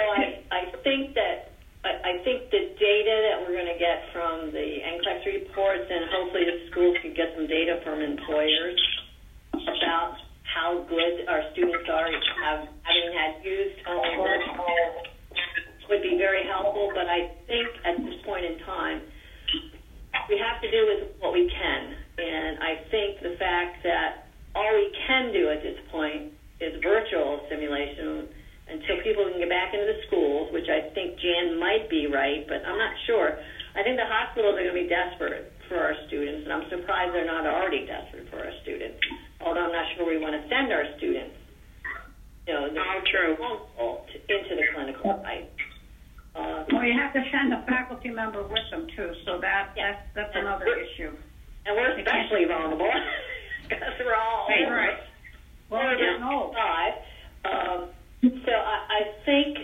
I think the data that we're going to get from the NCLEX reports, and hopefully the schools can get some data from employers about how good our students are having had used only virtual, would be very helpful. But I think at this point in time, we have to do with what we can. And I think the fact that all we can do at this point is virtual simulation until people can get back into the schools, which I think Jan might be right, but I'm not sure. I think the hospitals are going to be desperate for our students, and I'm surprised they're not already desperate for our students, although I'm not sure we want to send our students, into the clinical site. Well, you have to send a faculty member with them, too, so that's another issue. And we're especially vulnerable because we're all old. Right. Well, we're getting old. So I think,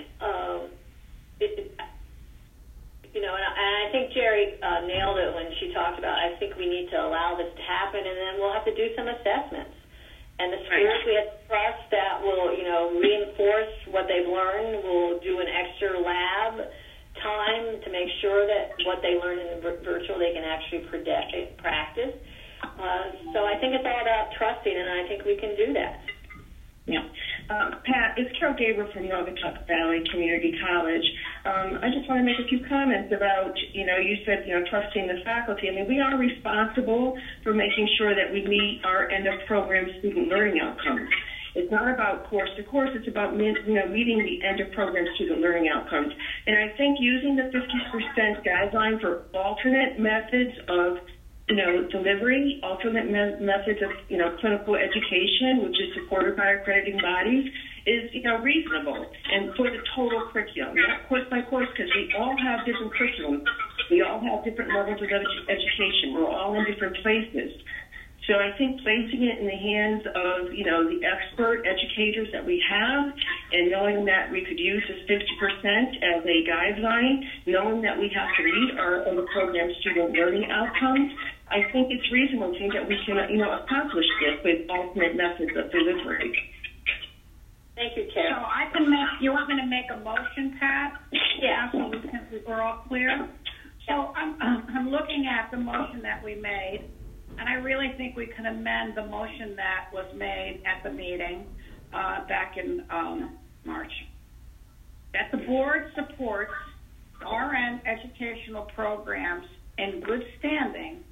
and I think Jerry nailed it when she talked about, I think we need to allow this to happen, and then we'll have to do some assessments. And the schools we have trust that will, reinforce what they've learned. We'll do an extra lab time to make sure that what they learn in the virtual they can actually practice. So I think it's all about trusting, and I think we can do that. Yeah. Pat, it's Carol Gabriel from Naugatuck Valley Community College. I just want to make a few comments about, you said, trusting the faculty. I mean, we are responsible for making sure that we meet our end-of-program student learning outcomes. It's not about course to course. It's about, meeting the end-of-program student learning outcomes. And I think using the 50% guideline for alternate methods of delivery, alternate methods of, clinical education, which is supported by accrediting bodies, is, reasonable. And for the total curriculum, not course by course, because we all have different curriculum. We all have different levels of education. We're all in different places. So I think placing it in the hands of, the expert educators that we have, and knowing that we could use this 50% as a guideline, knowing that we have to meet our program student learning outcomes, I think it's reasonable to think that we can, accomplish this with alternate methods of delivery. Thank you, Carol. So I can you want me to make a motion, Pat? Yeah. So we're all clear? So I'm looking at the motion that we made, and I really think we can amend the motion that was made at the meeting back in March. That the board supports RN educational programs in good standing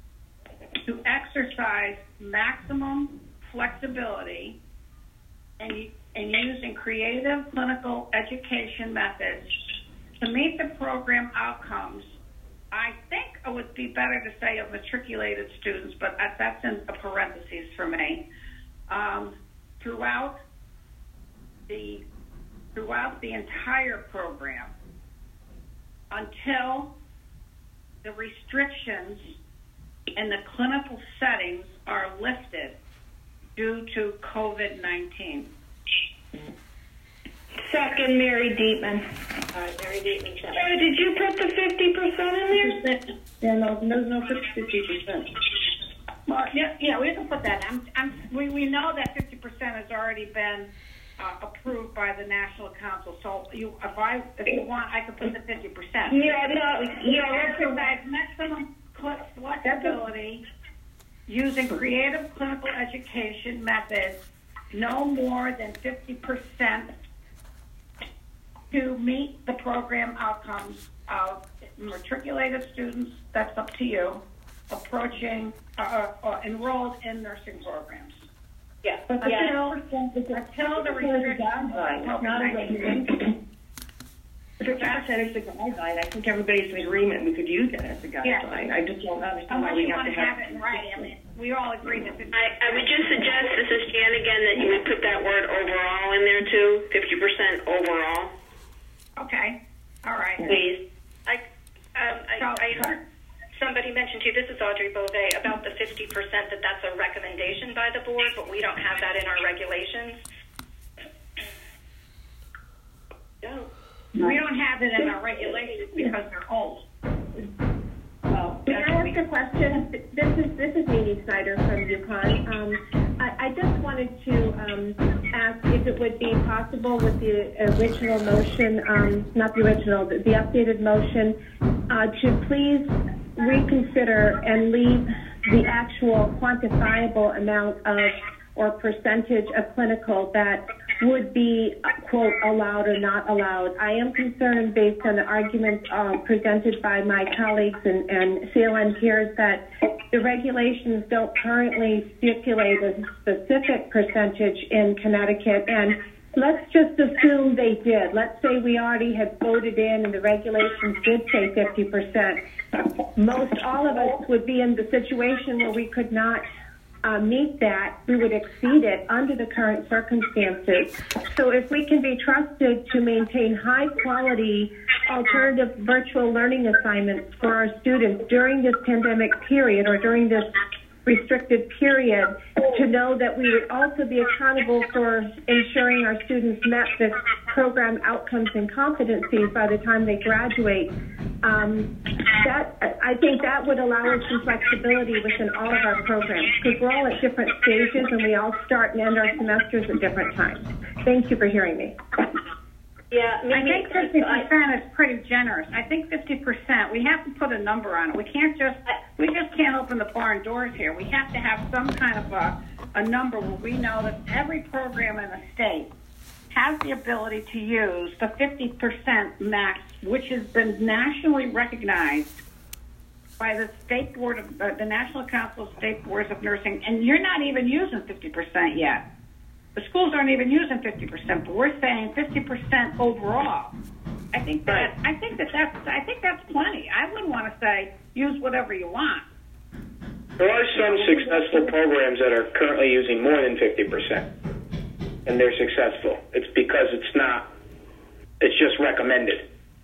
to exercise maximum flexibility and using creative clinical education methods to meet the program outcomes. I think it would be better to say of matriculated students, but that's in a parentheses for me. Throughout the entire program until the restrictions in the clinical settings are lifted due to COVID-19. Second, Mary Dietman. All right, Mary Dietman. Sarah, did you put the 50% in there? Yeah, no, there's no 50%. Well, yeah, we can put that. We know that 50% has already been approved by the National Council. So if you want, I could put the 50%. Yeah, no, exercise maximum flexibility using creative clinical education methods, no more than 50% to meet the program outcomes of matriculated students, that's up to you, approaching enrolled in nursing programs. Yeah. But until the restrictions. Not a regulation. 50% is the guideline. I think everybody's in agreement we could use it as a guideline. Yeah. I just don't understand why Unless we you have want to to have it in writing. I mean, we all agree that. I would just suggest, this is Jan again, that you would put that word overall in there too, 50% overall. Okay. All right. Please. I heard somebody mention too, this is Audrey Beauvais, about the 50%, that's a recommendation by the board, but we don't have that in our regulations. No. We don't have it in our regulations because they're old. Well, can I ask a question? This is Mimi Snyder from UConn. I just wanted to ask if it would be possible with the original motion, not the original, the updated motion, to please reconsider and leave the actual quantifiable amount of or percentage of clinical that would be, quote, allowed or not allowed. I am concerned based on the arguments presented by my colleagues and CLN peers that the regulations don't currently stipulate a specific percentage in Connecticut, and let's just assume they did. Let's say we already had voted in and the regulations did say 50%. Most all of us would be in the situation where we could not meet that. We would exceed it under the current circumstances. So if we can be trusted to maintain high quality alternative virtual learning assignments for our students during this pandemic period or during this restricted period, to know that we would also be accountable for ensuring our students met the program outcomes and competencies by the time they graduate. I think that would allow us some flexibility within all of our programs, because we're all at different stages and we all start and end our semesters at different times. Thank you for hearing me. Yeah, I think 50% is pretty generous. I think 50%, we have to put a number on it. We just can't open the barn doors here. We have to have some kind of a number where we know that every program in the state has the ability to use the 50% max, which has been nationally recognized by the state board of the National Council of State Boards of Nursing, and you're not even using 50% yet. The schools aren't even using 50%, but we're saying 50% overall. I think that's plenty. I wouldn't want to say use whatever you want. There are some successful programs that are currently using more than 50%, and they're successful. It's because it's just recommended.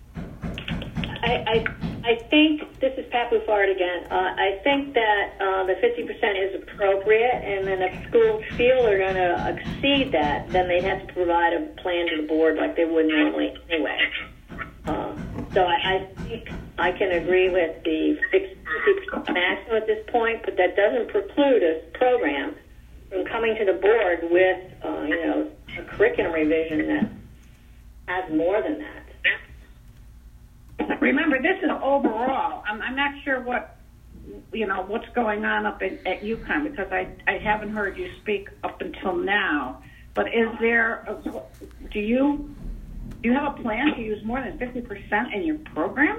I think, this is Pat Bouffard again, I think that the 50% is appropriate, and then if schools feel they're going to exceed that, then they have to provide a plan to the board like they would normally anyway. So I think I can agree with the 50% maximum at this point, but that doesn't preclude a program from coming to the board with, a curriculum revision that has more than that. Remember, this is overall. I'm not sure what's going on up at UConn, because I haven't heard you speak up until now. But is there? Do you have a plan to use more than 50% in your program?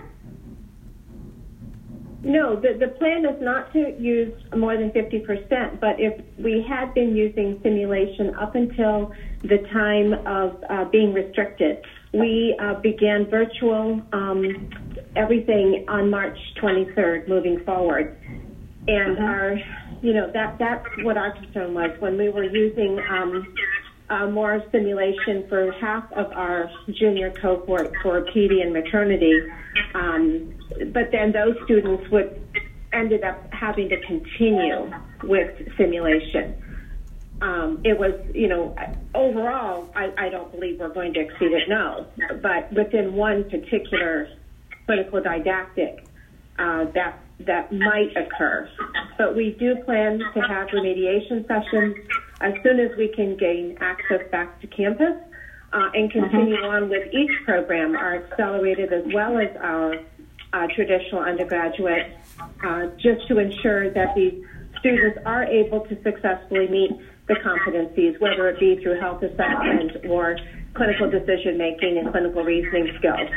No, the plan is not to use more than 50%, but if we had been using simulation up until the time of being restricted, we began virtual everything on March 23rd moving forward. And that's what our concern was when we were using more simulation for half of our junior cohort for PD and maternity. But then those students ended up having to continue with simulation. It was, overall, I don't believe we're going to exceed it, no. But within one particular clinical didactic, that might occur. But we do plan to have remediation sessions as soon as we can gain access back to campus and continue on with each program, our accelerated as well as our traditional undergraduate, just to ensure that these students are able to successfully meet the competencies, whether it be through health assessment or clinical decision making and clinical reasoning skills.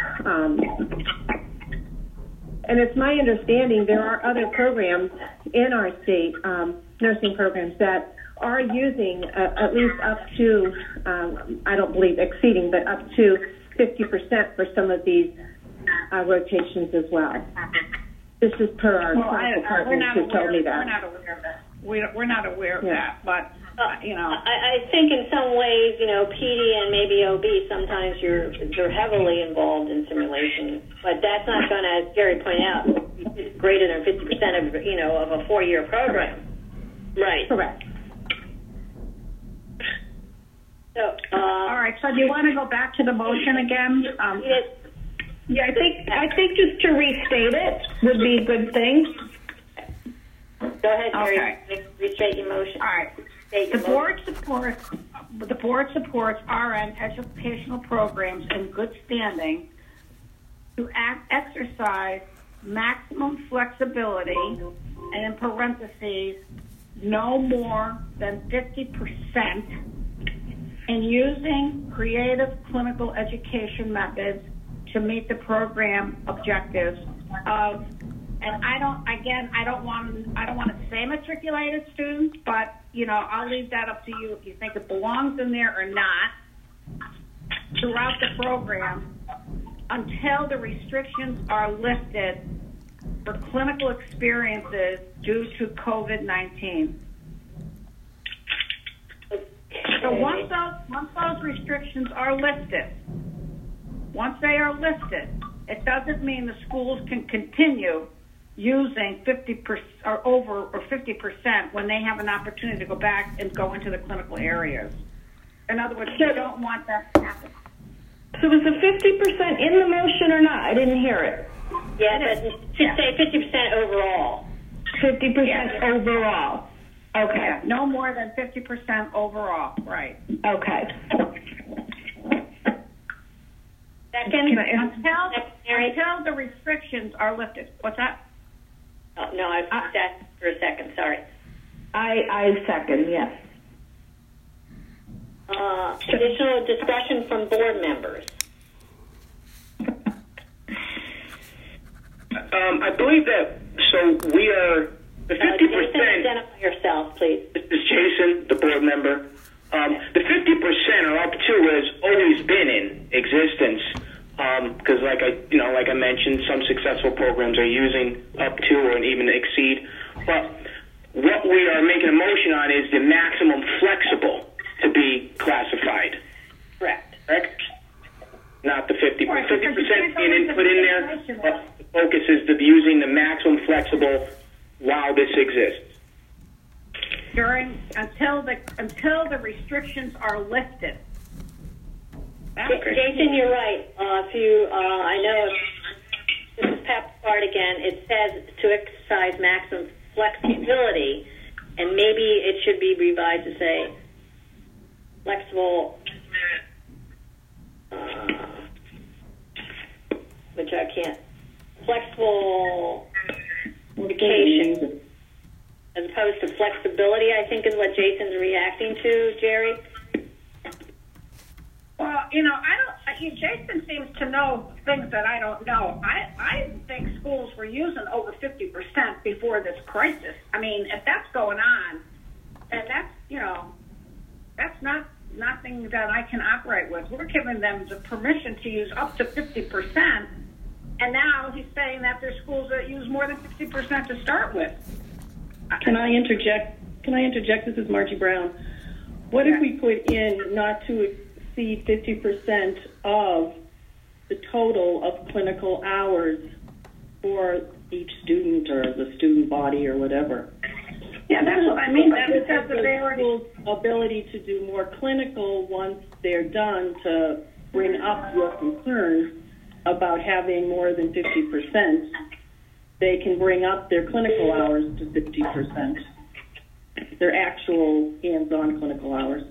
And it's my understanding there are other programs in our state, nursing programs, that are using at least up to, I don't believe exceeding, but up to 50% for some of these rotations as well. This is per our clinical partners who told me that. We're not aware of that. We're not aware of that, but you know. I think in some ways, you know, PD and maybe OB, sometimes you're heavily involved in simulation, but that's not going to, as Jerry pointed out, it's greater than 50% of, you know, of a 4-year program. Right. Correct. So, all right. So do you want to go back to the motion again? Yeah, I think just to restate it would be a good thing. Go ahead, Jerry. Okay. Restate your motion. All right. The board supports RN educational programs in good standing to exercise maximum flexibility, and in parentheses, no more than 50%, in using creative clinical education methods to meet the program objectives of, and I don't want to say matriculated students, but you know, I'll leave that up to you if you think it belongs in there or not, throughout the program until the restrictions are lifted for clinical experiences due to COVID-19. So once those restrictions are lifted, once they are lifted, it doesn't mean the schools can continue using 50% or over or 50% when they have an opportunity to go back and go into the clinical areas. In other words, you don't want that to happen. So was the 50% in the motion or not? I didn't hear it. Yeah, it should say 50% overall. 50% overall. Okay. Yeah, no more than 50% overall. Right. Okay. Second, until the restrictions are lifted. What's that? Oh, no, I sat for a second. Sorry. I second. Yes. Additional discussion from board members. I believe that. So we are the 50%. Jason, identify yourself, please. This is Jason, the board member. The 50% or up to has always been in existence. Because like I mentioned, some successful programs are using up to or even exceed. But what we are making a motion on is the maximum flexible to be classified. Correct. Not the 50%. 50% being put in there, but the focus is to using the maximum flexible while this exists. Until the restrictions are lifted. Okay. Jason, you're right. I know this is Pep's part again. It says to exercise maximum flexibility, and maybe it should be revised to say flexible, which I can't. Flexible education, as opposed to flexibility, I think is what Jason's reacting to, Jerry. Well, you know, Jason seems to know things that I don't know. I think schools were using over 50% before this crisis. I mean, if that's going on, and that's, you know, that's nothing that I can operate with. We're giving them the permission to use up to 50%, and now he's saying that there's schools that use more than 50% to start with. Can I interject? This is Margie Brown. What if we put in not to exceed 50% of the total of clinical hours for each student or the student body or whatever? Yeah, that's what I mean. That's because of their school's ability to do more clinical once they're done to bring up your concerns about having more than 50%. They can bring up their clinical hours to 50%, their actual hands-on clinical hours.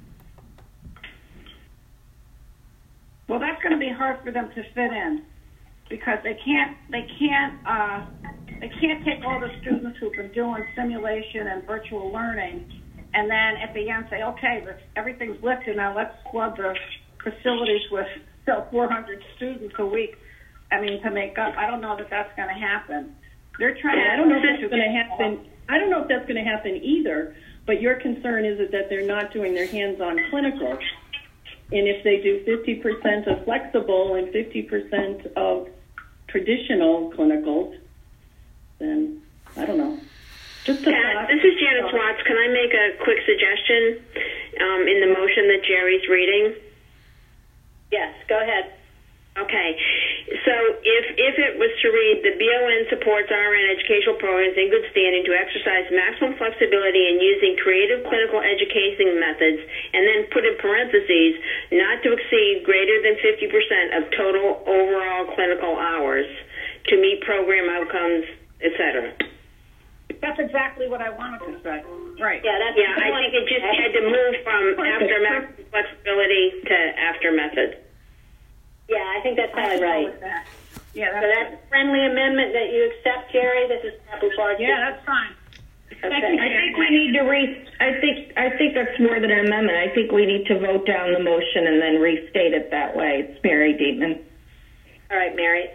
Well, that's going to be hard for them to fit in because they can't They can't take all the students who've been doing simulation and virtual learning and then at the end say, okay, everything's lifted, now let's flood the facilities with 400 students a week, to make up. I don't know that that's going to happen. They're trying I don't know if that's going to happen. I don't know if that's going to happen either, but your concern is that they're not doing their hands-on clinical. And if they do 50% of flexible and 50% of traditional clinicals, then I don't know. Pat, this is Janice Watts. Can I make a quick suggestion in the motion that Jerry's reading? Yes, go ahead. Okay. So if it was to read, the BON supports RN educational programs in good standing to exercise maximum flexibility in using creative clinical education methods, and then put in parentheses, not to exceed greater than 50% of total overall clinical hours to meet program outcomes, etc. That's exactly what I wanted to say. Right. Yeah, I think it just had to move from after maximum flexibility to after method. Yeah, I think that's probably right. Yeah, so that's a friendly amendment that you accept, Jerry. This is Pat Bouchard. Yeah, that's fine. Okay. I think we need to I think that's more than an amendment. I think we need to vote down the motion and then restate it that way. It's Mary Dietman. All right, Mary.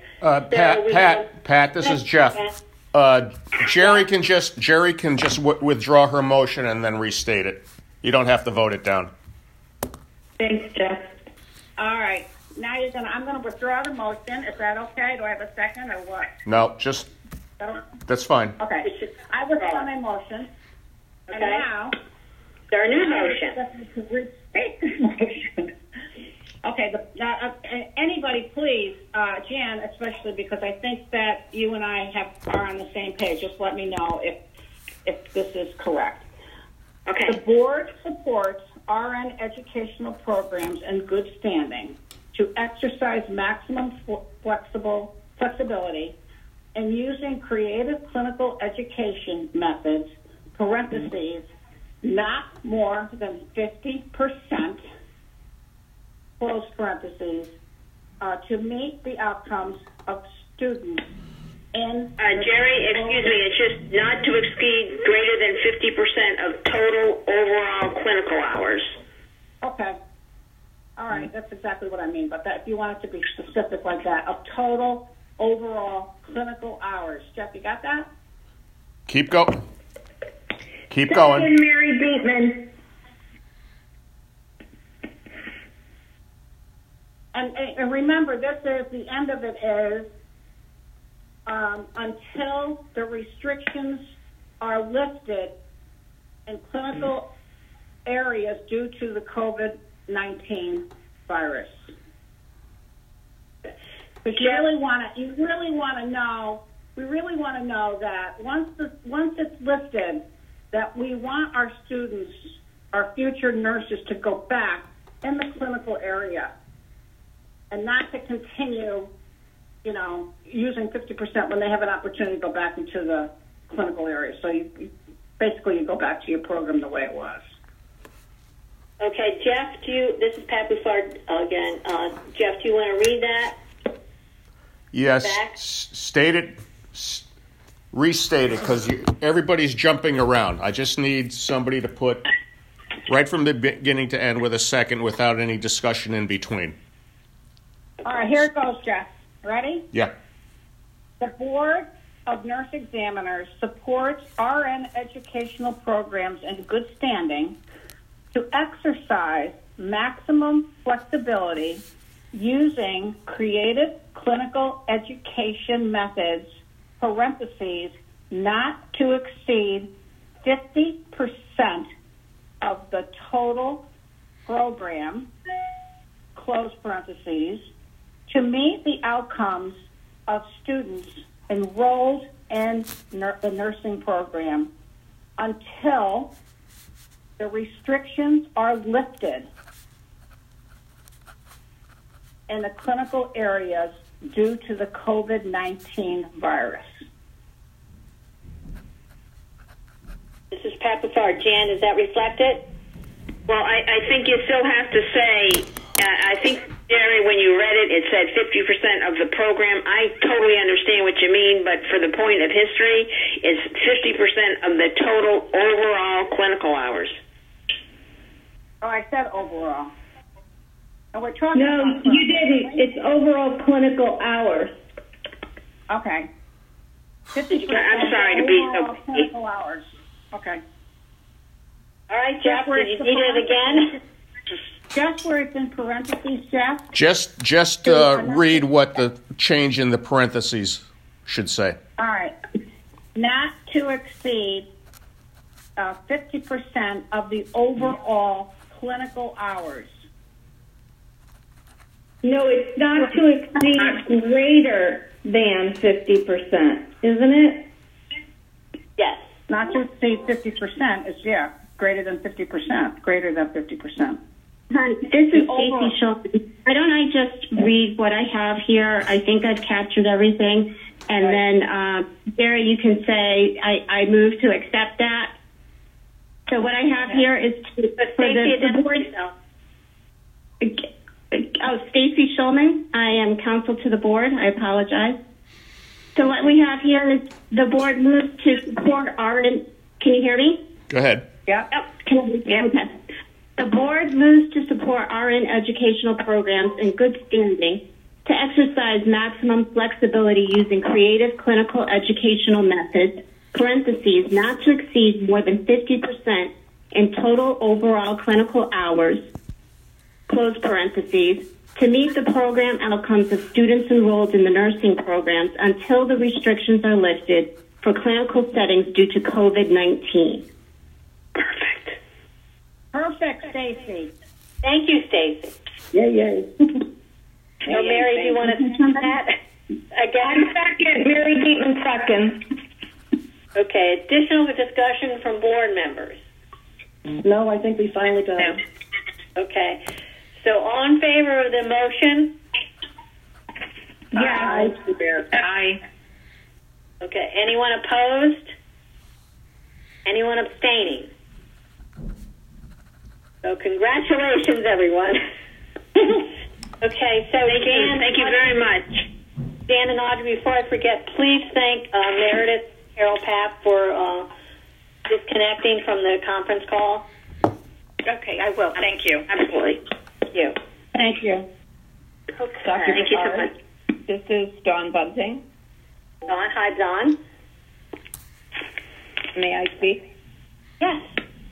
Pat, this is Jeff. Jerry can just withdraw her motion and then restate it. You don't have to vote it down. Thanks, Jeff. All right. Now I'm going to withdraw the motion. Is that okay? Do I have a second or what? No, that's fine. Okay. I withdraw my motion. Okay. And now there are new motion. Restate the motion. Okay. Anybody, please, Jan, especially because I think that you and I are on the same page. Just let me know if this is correct. Okay. The board supports RN educational programs in good standing to exercise maximum flexibility in using creative clinical education methods, parentheses, not more than 50%, close parentheses, to meet the outcomes of students in... Jerry, excuse me, it's just not to exceed greater than 50% of total overall clinical hours. Okay. All right, that's exactly what I mean. But if you want it to be specific like that, of total overall clinical hours. Jeff, you got that? Keep going. Mary Dietman. And remember, the end of it is until the restrictions are lifted in clinical areas due to the COVID-19 virus. But we really want to know that once it's lifted, that we want our students, our future nurses, to go back in the clinical area and not to continue, using 50% when they have an opportunity to go back into the clinical area. So you go back to your program the way it was. Okay, Jeff, this is Pat Bouchard again. Jeff, do you want to read that? Yes, restate it, because everybody's jumping around. I just need somebody to put right from the beginning to end with a second without any discussion in between. All right, here it goes, Jeff. Ready? Yeah. The Board of Nurse Examiners supports RN educational programs in good standing to exercise maximum flexibility using creative clinical education methods, parentheses, not to exceed 50% of the total program, close parentheses, to meet the outcomes of students enrolled in the nursing program until the restrictions are lifted in the clinical areas due to the COVID-19 virus. This is Pat Bouchard. Jan, does that reflect it? Well, I think you still have to say I think, Jerry, when you read it, it said 50% of the program. I totally understand what you mean, but for the point of history, it's 50% of the total overall clinical hours. Oh, I said overall. And we're talking No, about you didn't. It's overall clinical hours. Okay. 50%. I'm sorry to be so. Clinical hours. Okay. All right, Jeff, did you need it again? Just where it's in parentheses, Jeff? Just read what the change in the parentheses should say. All right. Not to exceed 50% of the overall clinical hours. No, it's not to exceed greater than 50%, isn't it? Yes. Not to exceed 50% is, greater than 50%. Greater than 50%. Hi, this is Stacey Schultz. Why don't I just read what I have here? I think I've captured everything. And then, Jerry, you can say, I move to accept that. So what I have here is for the board. Oh, Stacey Schulman. I am counsel to the board. I apologize. So what we have here is the board moves to support RN. Can you hear me? Go ahead. Yeah. Okay. The board moves to support RN educational programs in good standing to exercise maximum flexibility using creative clinical educational methods, parentheses, not to exceed more than 50% in total overall clinical hours, close parentheses, to meet the program outcomes of students enrolled in the nursing programs until the restrictions are lifted for clinical settings due to COVID-19. Perfect, Stacey. Thank you, Stacey. Yeah. So, Mary, do you want to do that again? Second. Mary Deetman, second. Okay. Additional discussion from board members. No, I think we finally got it. Okay. So, all in favor of the motion? Yeah. Aye. Okay. Anyone opposed? Anyone abstaining? So congratulations, everyone. Okay, so Dan, thank you very much. Dan and Audrey, before I forget, please thank Meredith Carol Papp for disconnecting from the conference call. Okay, I will. Thank you. Absolutely. Thank you. Thank you. Okay. Thank you so much. This is Dawn Bunting. Dawn, hi, Dawn. May I speak? Yes.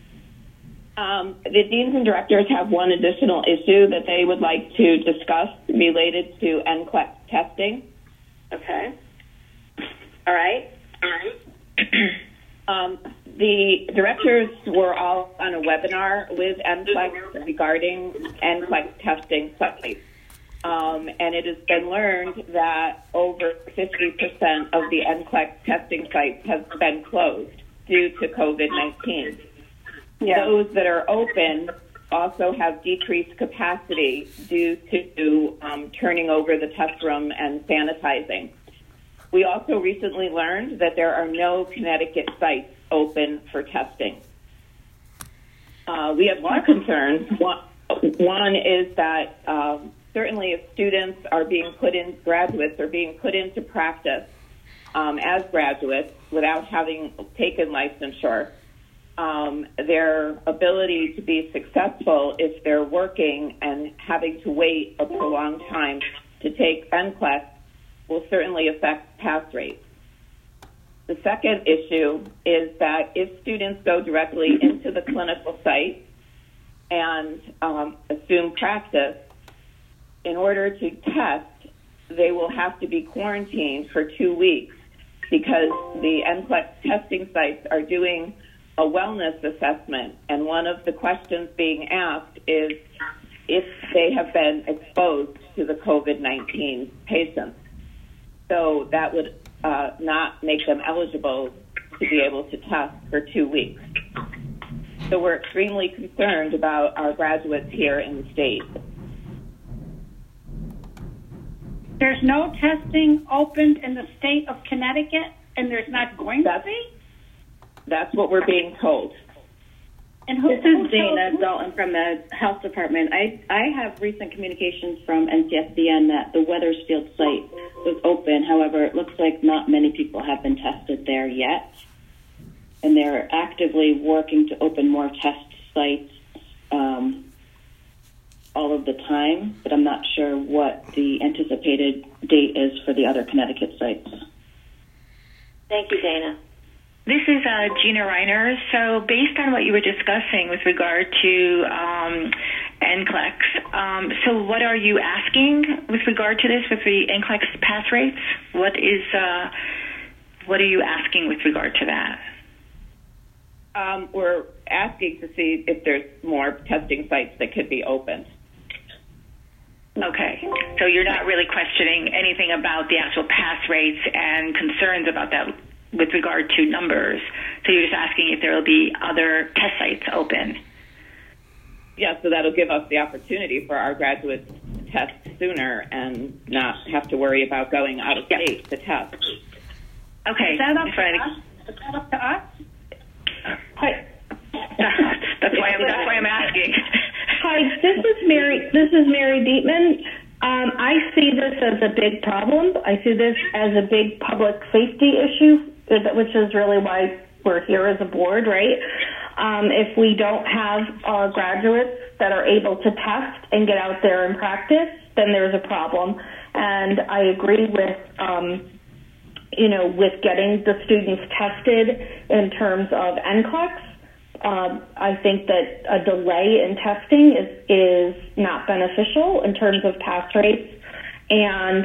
The deans and directors have one additional issue that they would like to discuss related to NCLEX testing. Okay. All right. The directors were all on a webinar with NCLEX regarding NCLEX testing sites. And it has been learned that over 50% of the NCLEX testing sites have been closed due to COVID-19. Yeah. Those that are open also have decreased capacity due to turning over the test room and sanitizing. We also recently learned that there are no Connecticut sites open for testing. We have one concern. One is that certainly if students are being graduates are being put into practice as graduates without having taken licensure, their ability to be successful if they're working and having to wait a prolonged time to take NCLEX will certainly affect pass rates. The second issue is that if students go directly into the clinical site and assume practice, in order to test, they will have to be quarantined for 2 weeks because the NCLEX testing sites are doing a wellness assessment, and one of the questions being asked is if they have been exposed to the COVID-19 patients. So that would not make them eligible to be able to test for 2 weeks. So we're extremely concerned about our graduates here in the state. There's no testing opened in the state of Connecticut, and there's not going to be? That's what we're being told. This is Dana Dalton from the Health Department. I have recent communications from NCSBN that the Wethersfield site was open. However, it looks like not many people have been tested there yet. And they're actively working to open more test sites all of the time, but I'm not sure what the anticipated date is for the other Connecticut sites. Thank you, Dana. This is Gina Reiner. So based on what you were discussing with regard to NCLEX, so what are you asking with regard to this, with the NCLEX pass rates? What are you asking with regard to that? We're asking to see if there's more testing sites that could be opened. Okay, so you're not really questioning anything about the actual pass rates and concerns about that with regard to numbers. So you're just asking if there will be other test sites open. Yeah, so that'll give us the opportunity for our graduates to test sooner and not have to worry about going out of state to test. Okay. Is that up to us? Is that up to us? Hi. That's why I'm asking. Hi, this is Mary Dietman. I see this as a big problem. I see this as a big public safety issue, which is really why we're here as a board, right? If we don't have graduates that are able to test and get out there and practice, then there's a problem. And I agree with, with getting the students tested in terms of NCLEX. I think that a delay in testing is not beneficial in terms of pass rates, and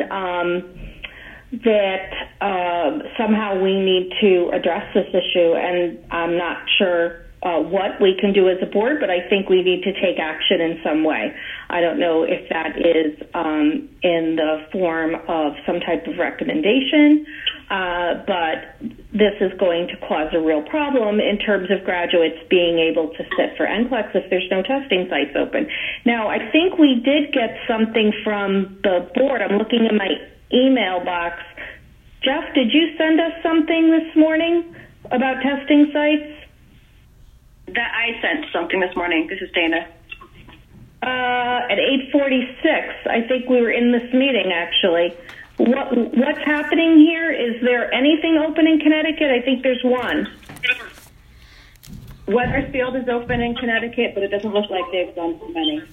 that somehow we need to address this issue. And I'm not sure what we can do as a board, but I think we need to take action in some way. I don't know if that is in the form of some type of recommendation, but this is going to cause a real problem in terms of graduates being able to sit for NCLEX if there's no testing sites open. Now, I think we did get something from the board. I'm looking in my email box. Jeff, did you send us something this morning about testing sites? That I sent something this morning. This is Dana. At 8:46, I think we were in this meeting, actually. What's happening here? Is there anything open in Connecticut? I think there's one. Wethersfield is open in Connecticut, but it doesn't look like they've done so many.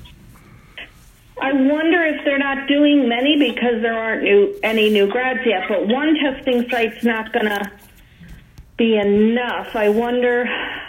I wonder if they're not doing many because there aren't any new grads yet, but one testing site's not going to be enough. I wonder...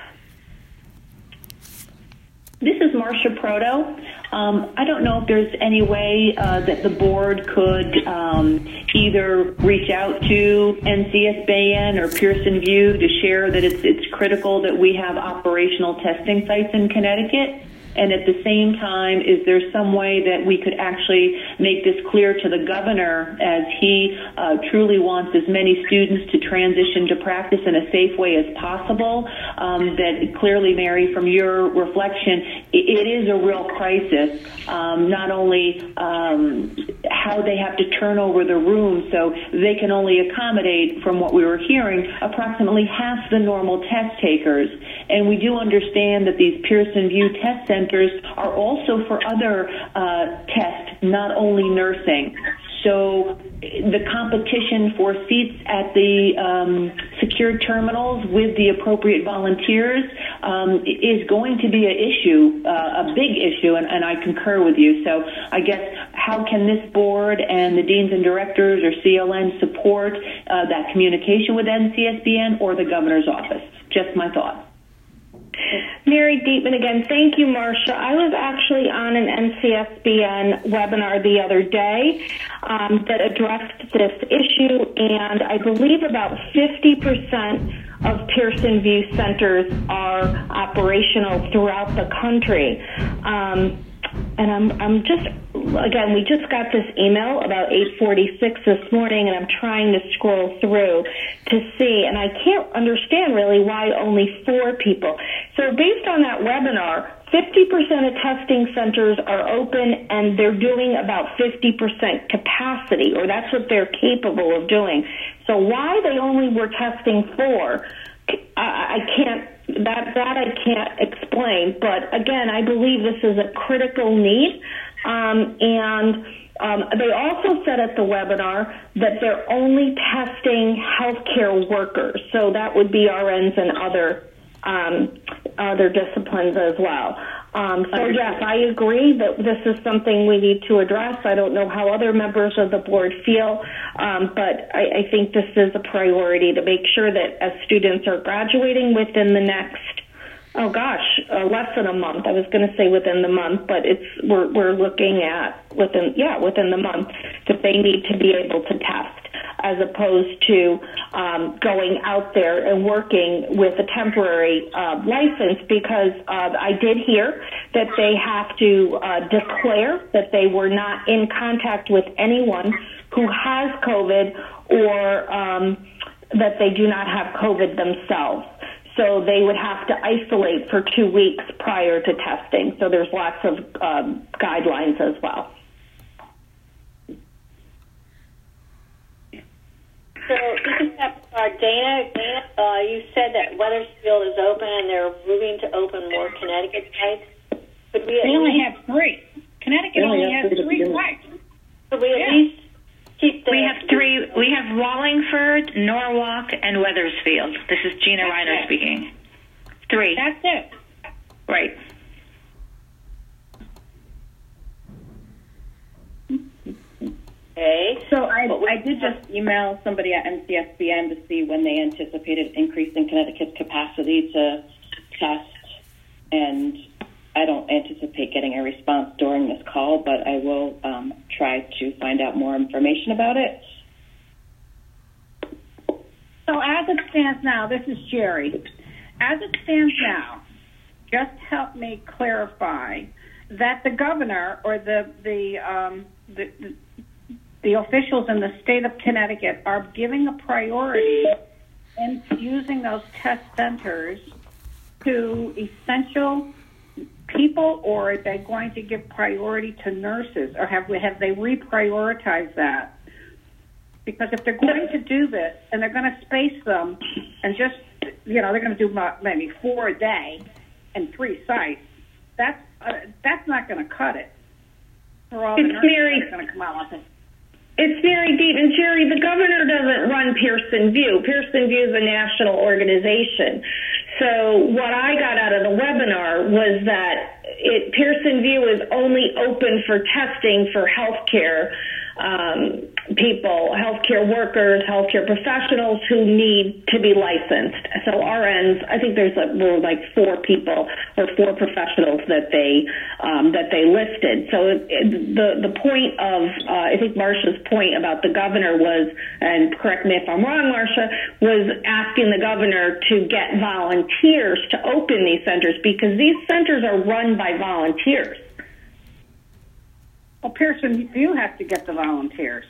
This is Marcia Proto. I don't know if there's any way that the board could either reach out to NCSBN or Pearson VUE to share that it's critical that we have operational testing sites in Connecticut. And at the same time, is there some way that we could actually make this clear to the governor as he truly wants as many students to transition to practice in a safe way as possible? That clearly, Mary, from your reflection, it is a real crisis. Not only how they have to turn over the room so they can only accommodate, from what we were hearing, approximately half the normal test takers. And we do understand that these Pearson VUE test centers are also for other tests, not only nursing. So the competition for seats at the secured terminals with the appropriate volunteers is going to be an issue, a big issue, and I concur with you. So I guess how can this board and the deans and directors or CLN support that communication with NCSBN or the governor's office? Just my thought. Mary Dietman again. Thank you, Marcia. I was actually on an NCSBN webinar the other day that addressed this issue, and I believe about 50% of Pearson VUE centers are operational throughout the country. And I'm just, again, we just got this email about 8:46 this morning, and I'm trying to scroll through to see, and I can't understand really why only 4 people. So based on that webinar, 50% of testing centers are open, and they're doing about 50% capacity, or that's what they're capable of doing. So why they only were testing 4 I can't. That I can't explain. But again, I believe this is a critical need, and. They also said at the webinar that they're only testing healthcare workers, so that would be RNs and other disciplines as well. So yes, I agree that this is something we need to address. I don't know how other members of the board feel, but I think this is a priority to make sure that as students are graduating within the next less than a month. I was going to say within the month, but we're looking at within the month that they need to be able to test, as opposed to going out there and working with a temporary license, because I did hear that they have to declare that they were not in contact with anyone who has COVID, or that they do not have COVID themselves. So they would have to isolate for 2 weeks prior to testing. So there's lots of guidelines as well. So this is Dana. You said that Wethersfield is open and they're moving to open more Connecticut sites. Could we only have 3. Connecticut only has 3 sites. Could we at least keep the... We have 3. We have Wallingford, Norwalk, and Wethersfield. This is Gina Reiner speaking. 3. That's it. Right. Okay. So I did just email somebody at NCSBN to see when they anticipated increasing Connecticut's capacity to test, and I don't anticipate getting a response during this call, but I will try to find out more information about it. So as it stands now, this is Jerry. As it stands now, just help me clarify that the governor or the officials in the state of Connecticut are giving a priority in using those test centers to essential people, or are they going to give priority to nurses, or have they reprioritized that? Because if they're going to do this and they're going to space them and just, they're going to do maybe 4 a day and 3 sites, that's not going to cut it. For all the nurses that are going to come out with it. It's very deep. And Jerry, the governor doesn't run Pearson VUE. Pearson VUE is a national organization. So what I got out of the webinar was that Pearson VUE is only open for testing for healthcare people, healthcare workers, healthcare professionals who need to be licensed. So RNs, I think were like 4 people or 4 professionals that they listed. So the point of I think Marcia's point about the governor was, and correct me if I'm wrong, Marcia, was asking the governor to get volunteers to open these centers, because these centers are run by volunteers. Well, Pearson VUE has to get the volunteers.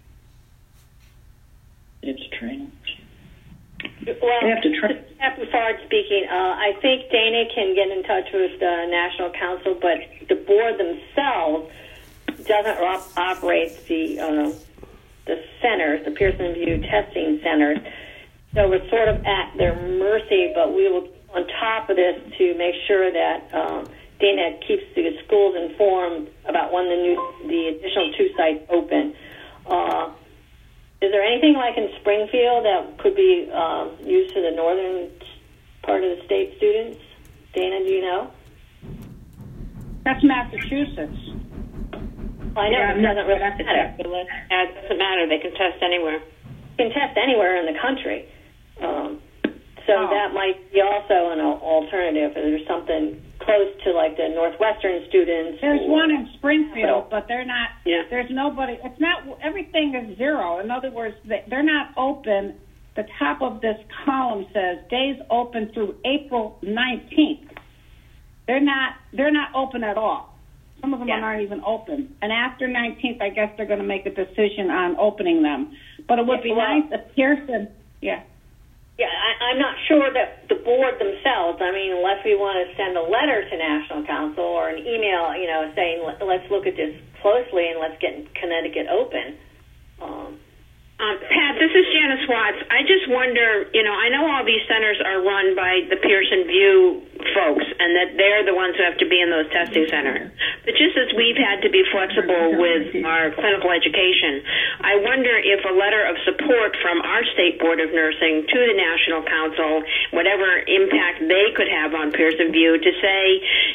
It's training. Well, they have to train. Happy Fard speaking. I think Dana can get in touch with the National Council, but the board themselves doesn't operate the centers, the Pearson VUE testing centers. So we're sort of at their mercy, but we will on top of this to make sure that Dana keeps the schools informed about when the additional 2 sites open. Is there anything like in Springfield that could be used for the northern part of the state students? Dana, do you know? That's Massachusetts. Well, I know it doesn't really matter. It doesn't matter. They can test anywhere. They can test anywhere in the country. So that might be also an alternative. If there's something close to like the Northwestern students. There's one in Springfield, but they're not. Yeah. There's nobody. It's not. Everything is 0. In other words, they're not open. The top of this column says days open through April 19th. They're not open at all. Some of them aren't even open. And after 19th, I guess they're going to make a decision on opening them. But it would be nice if Pearson. Yeah. Yeah, I'm not sure that the board themselves, I mean, unless we want to send a letter to National Council or an email, saying let's look at this closely and let's get Connecticut open. Pat, this is Janice Watts. I just wonder, I know all these centers are run by the Pearson VUE folks, and that they're the ones who have to be in those testing centers. But just as we've had to be flexible with our clinical education, I wonder if a letter of support from our State Board of Nursing to the National Council, whatever impact they could have on Pearson VUE, to say,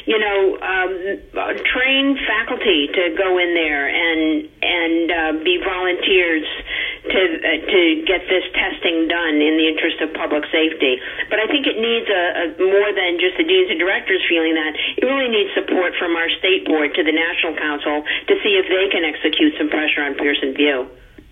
train faculty to go in there and be volunteers to get this testing done in the interest of public safety. But I think it needs a more than just the deans and directors feeling that. It really needs support from our state board to the National Council to see if they can execute some pressure on Pearson VUE.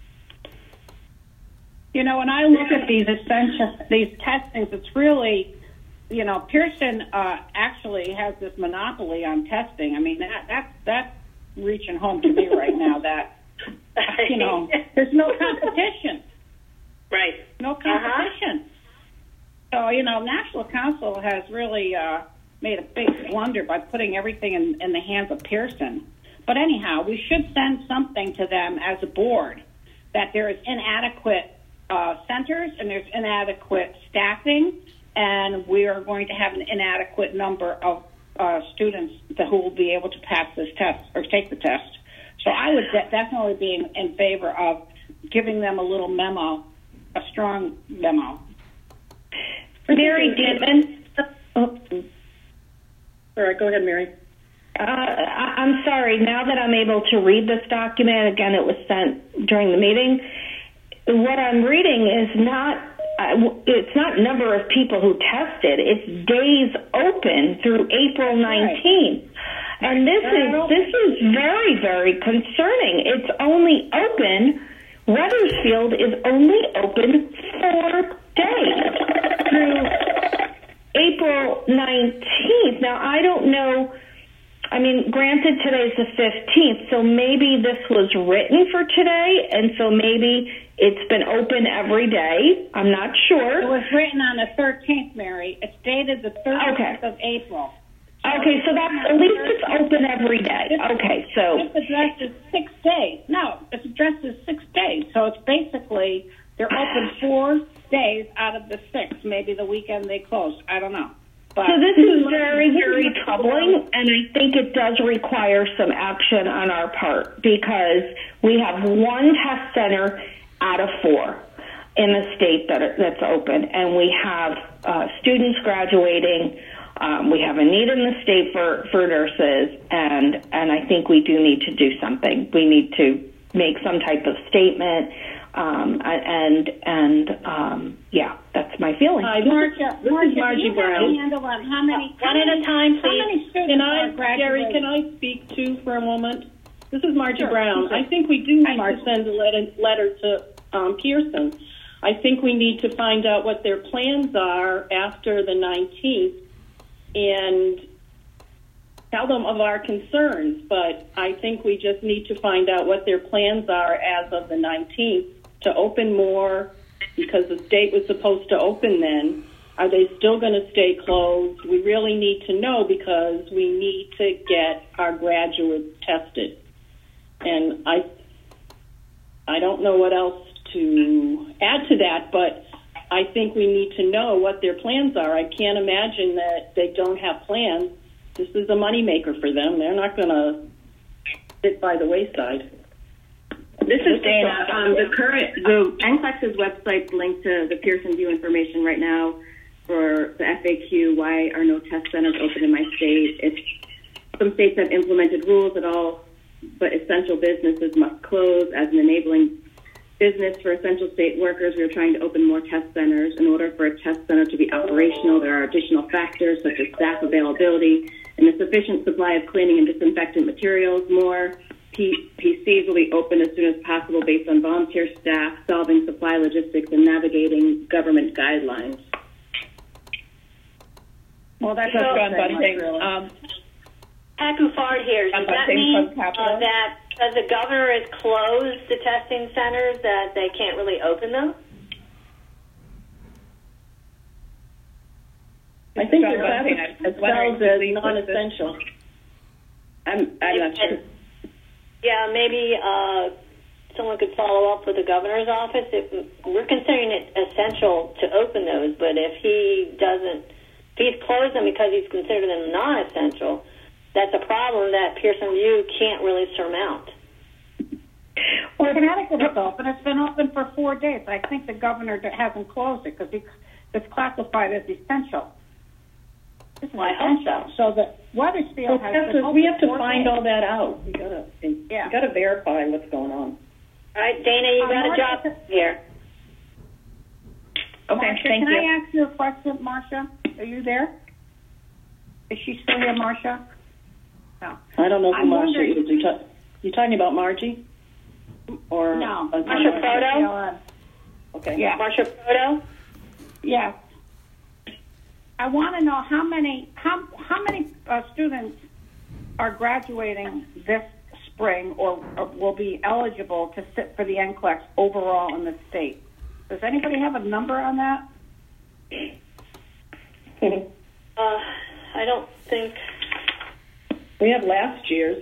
When I look at these testings, it's really, Pearson actually has this monopoly on testing. I mean, that's reaching home to me right now. That there's no competition. Right. No competition. So, National Council has really made a big blunder by putting everything in the hands of Pearson. But anyhow, we should send something to them as a board that there is inadequate centers and there's inadequate staffing, and we are going to have an inadequate number of students who will be able to pass this test or take the test. So I would definitely be in favor of giving them a little memo, a strong memo. Mary Dittman. All right, go ahead, Mary. I'm sorry. Now that I'm able to read this document, again, it was sent during the meeting. What I'm reading is it's not number of people who tested. It's days open through April 19th. Right. And this is very, very concerning. It's only open, Wethersfield is only open 4 days through April 19th. Now, I don't know, granted today's the 15th, so maybe this was written for today, and so maybe it's been open every day. I'm not sure. It was written on the 13th, Mary. It's dated the 13th of April. Okay, so that's, at least it's open every day. Okay, so. This address is 6 days. No, this address is 6 days. So it's basically, they're open 4 days out of the 6. Maybe the weekend they close. I don't know. But so this is very, very troubling, and I think it does require some action on our part because we have 1 test center out of 4 in the state that's open, and we have students graduating. We have a need in the state for nurses, and I think we do need to do something. We need to make some type of statement, yeah, that's my feeling. Marcia, this is Margie Brown. How many? One at a time, please. How many students are graduating? Jerry, can I speak too for a moment? This is Margie Brown. I think we do need to send a letter to Pearson. I think we need to find out what their plans are after the 19th and tell them of our concerns. But I think we just need to find out what their plans are as of the 19th to open more, because the state was supposed to open then. Are they still going to stay closed? We really need to know because we need to get our graduates tested. And I don't know what else to add to that, but I think we need to know what their plans are. I can't imagine that they don't have plans. This is a moneymaker for them. They're not going to sit by the wayside. This is Dana. The NCLEX's website's linked to the Pearson VUE information right now for the FAQ, why are no test centers open in my state. Some states have implemented rules that all but essential businesses must close. As an enabling business for essential state workers, we are trying to open more test centers. In order for a test center to be operational, there are additional factors such as staff availability and a sufficient supply of cleaning and disinfectant materials. More PCs will be open as soon as possible based on volunteer staff, solving supply logistics, and navigating government guidelines. Well, that's so, John Bunting. Pat Bouffard here. Does that mean that as the governor has closed the testing centers, that they can't really open them? I think they're themselves as non-essential. I'm not sure. Yeah, maybe someone could follow up with the governor's office. If we're considering it essential to open those, but if he's closed them because he's considered them non-essential, that's a problem that Pearson VUE can't really surmount. Well, Connecticut is open. It's been open for 4 days. I think the governor hasn't closed it because it's classified as essential. It's essential. So that Wethersfield has been open. We have to 4 find days. all that out. We gotta verify what's going on. All right, Dana, you got a job here. Okay, Marcia, thank can you. I ask you a question, Marcia? Are you there? Is she still here, Marcia? No. I don't know who I'm Marcia wondering- is. You talking about Margie? Or No. Marcia Proto? Okay. Yeah. Marcia Proto? Yeah. I want to know how many students are graduating this spring or will be eligible to sit for the NCLEX overall in the state. Does anybody have a number on that? I don't think. We have last year's.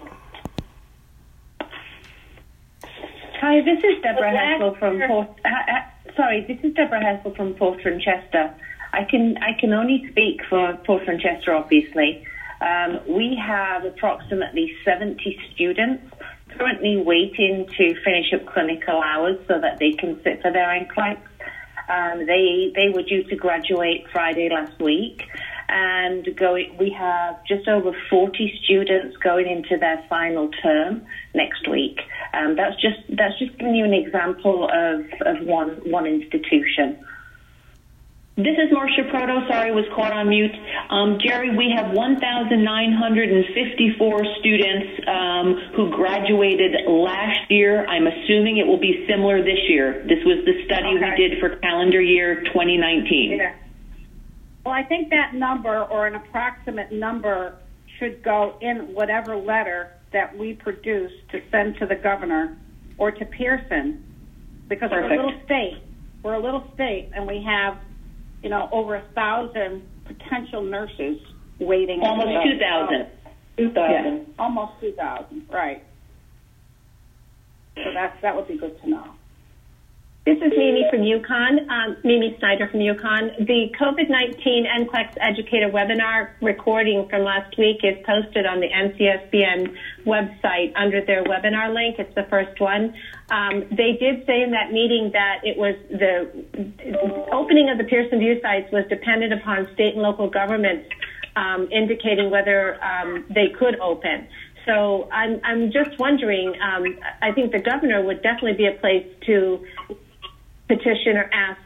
Hi, this is Deborah Hessel from this is Deborah Hessel from Porter and Chester. I can only speak for Porter and Chester, obviously. We have approximately 70 students currently waiting to finish up clinical hours so that they can sit for their NCLEX. They were due to graduate Friday last week, and we have just over 40 students going into their final term next week. That's just giving you an example of one institution. This is Marcia Proto. Sorry, was caught on mute. Jerry, we have 1,954 students who graduated last year. I'm assuming it will be similar this year. This was the study we did for calendar year 2019. Yeah. Well, I think that number or an approximate number should go in whatever letter that we produce to send to the governor or to Pearson, because we're a little state. We're a little state, and we have over 1,000 potential nurses waiting. Almost 2,000. 2,000. Yeah. Almost 2,000, right. So that would be good to know. This is Mimi from UConn, Mimi Snyder from UConn. The COVID-19 NCLEX Educator webinar recording from last week is posted on the NCSBN website under their webinar link. It's the first one. They did say in that meeting that it was the opening of the Pearson VUE sites was dependent upon state and local governments indicating whether they could open. So I'm just wondering, I think the governor would definitely be a place to petition or ask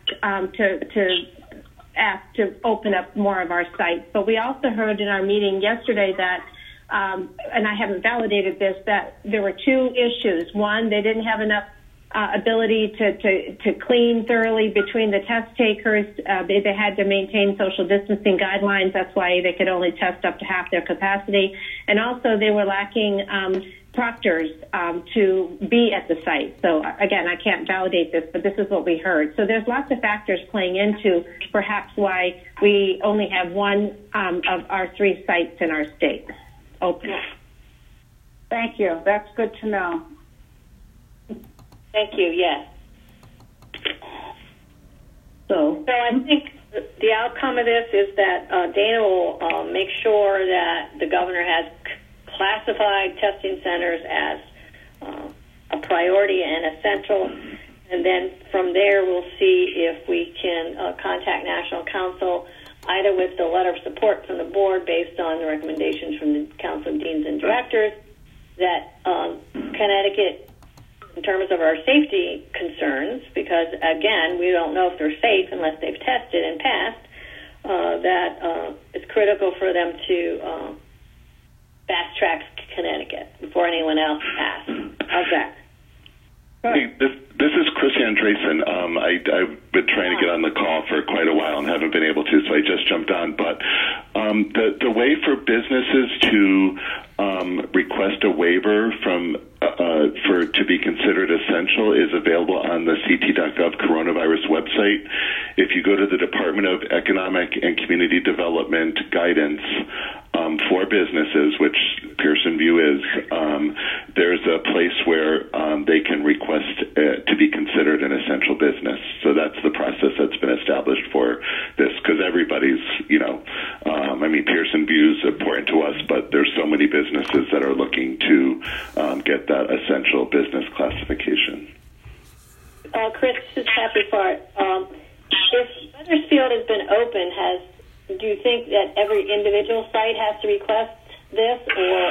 to open up more of our sites. But we also heard in our meeting yesterday that, and I haven't validated this, that there were two issues. One, they didn't have enough ability to clean thoroughly between the test takers. They had to maintain social distancing guidelines. That's why they could only test up to half their capacity. And also they were lacking proctors to be at the site. So again, I can't validate this, but this is what we heard. So there's lots of factors playing into perhaps why we only have one of our 3 sites in our state open. Thank you. That's good to know. Thank you, yes. So I think the outcome of this is that Dana will make sure that the governor has classified testing centers as a priority and essential, and then from there we'll see if we can contact National Council either with the letter of support from the board based on the recommendations from the Council of Deans and Directors that Connecticut, in terms of our safety concerns, because again, we don't know if they're safe unless they've tested and passed, that it's critical for them to fast track Connecticut before anyone else passes. How's that? Hey, this is Chris Andreessen. I've been trying to get on the call for quite a while and haven't been able to, so I just jumped on. But the way for businesses to request a waiver to be considered essential is available on the ct.gov coronavirus website. If you go to the Department of Economic and Community Development guidance for businesses, which Pearson VUE is, there's a place where they can request to be considered an essential business. So that's the process that's been established for this, because everybody's, Pearson View is important to us, but there's so many businesses that are looking to get that essential business classification. Chris, this is Happy Fart. If Wethersfield has been open, do you think that every individual site has to request this, or?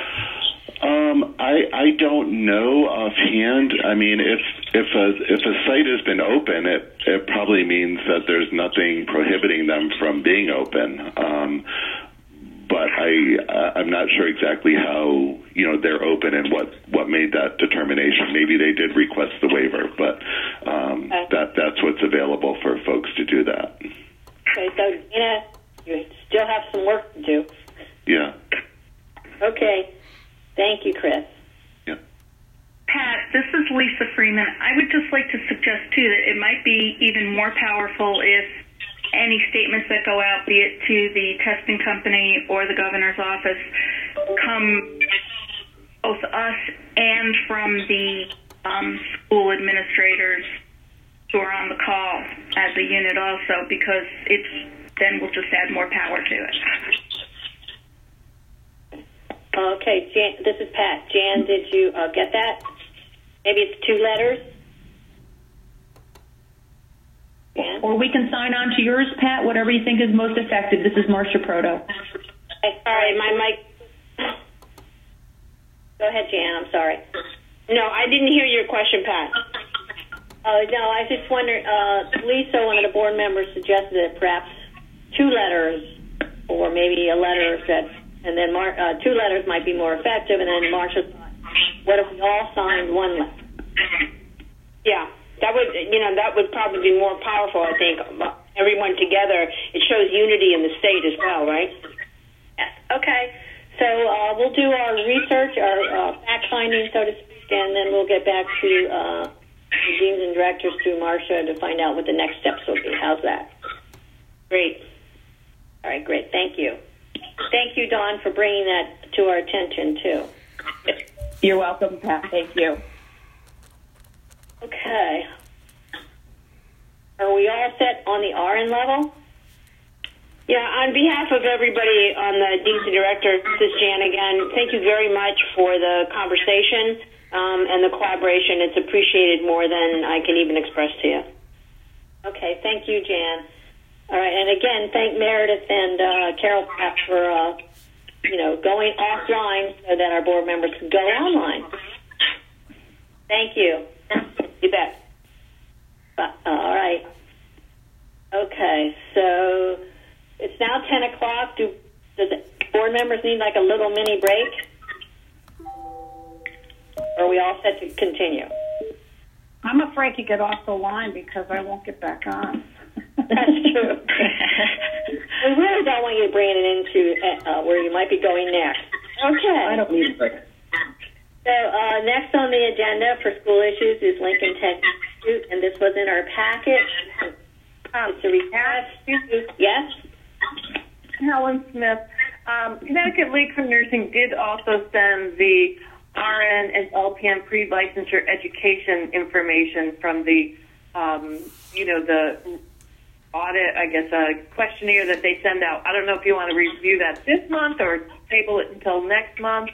I don't know offhand. I mean, if a site has been open, it probably means that there's nothing prohibiting them from being open. But I'm not sure exactly how they're open and what made that determination. Maybe they did request the waiver, but that's what's available for folks to do that. Okay, so Dina, you still have some work to do. Yeah. Okay. Thank you, Chris. Yeah. Pat, this is Lisa Freeman. I would just like to suggest, too, that it might be even more powerful if any statements that go out, be it to the testing company or the governor's office, come both us and from the school administrators who are on the call as a unit also, because then we'll just add more power to it. Okay, Jan, this is Pat. Jan, did you get that? Maybe it's 2 letters? Jan? Or we can sign on to yours, Pat, whatever you think is most effective. This is Marcia Proto. Sorry, my mic. Go ahead, Jan, I'm sorry. No, I didn't hear your question, Pat. No, I just wondered, Lisa, one of the board members, suggested that perhaps 2 letters, or maybe a letter that, and then 2 letters might be more effective, and then Marcia thought, what if we all signed 1 letter? Yeah, that would probably be more powerful, I think. Everyone together, it shows unity in the state as well, right? Yes. Okay. So we'll do our research, our fact-finding, so to speak, and then we'll get back to the deans and directors through Marcia to find out what the next steps will be. How's that? Great. All right, great. Thank you. Thank you, Dawn, for bringing that to our attention, too. You're welcome, Pat. Thank you. Okay. Are we all set on the RN level? Yeah, on behalf of everybody on the Deans and Director, this is Jan again. Thank you very much for the conversation and the collaboration. It's appreciated more than I can even express to you. Okay, thank you, Jan. All right, and again, thank Meredith and Carol Pratt for, going offline so that our board members can go online. Thank you. You bet. All right. Okay, so it's now 10 o'clock. Does board members need like a little mini break? Or are we all set to continue? I'm afraid to get off the line because I won't get back on. That's true. We really don't want you bringing it into where you might be going next. Okay. I don't need a break. So next on the agenda for school issues is Lincoln Tech Institute, and this was in our packet. It's a request. Yes? Helen Smith. Connecticut League for Nursing did also send the RN and LPN pre-licensure education information from the, the audit, I guess, questionnaire that they send out. I don't know if you want to review that this month or table it until next month.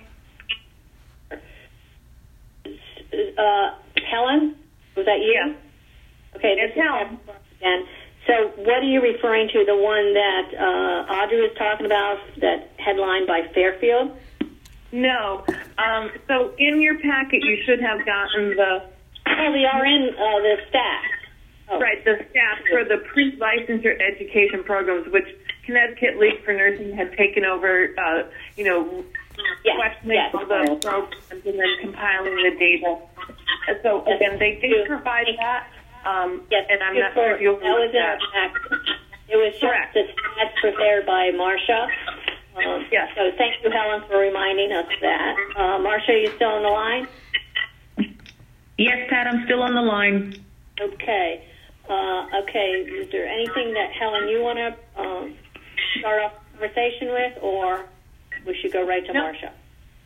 Helen? Was that you? Yeah. Okay, it's Helen. Again. So what are you referring to? The one that Audrey was talking about, that headlined by Fairfield? No. So in your packet, you should have gotten the RN, the staff. Oh. Right, the staff for the pre-licensure education programs, which Connecticut League for Nursing had taken over, questioning all the programs and then compiling the data. So, again, they did provide that. Yes, and I'm not sure if you'll that was in our packet. It was just the stats prepared by Marcia. Yes. So thank you, Helen, for reminding us that. Marcia, are you still on the line? Yes, Pat, I'm still on the line. Okay. Is there anything that, Helen, you want to start off the conversation with, or we should go right to Marcia?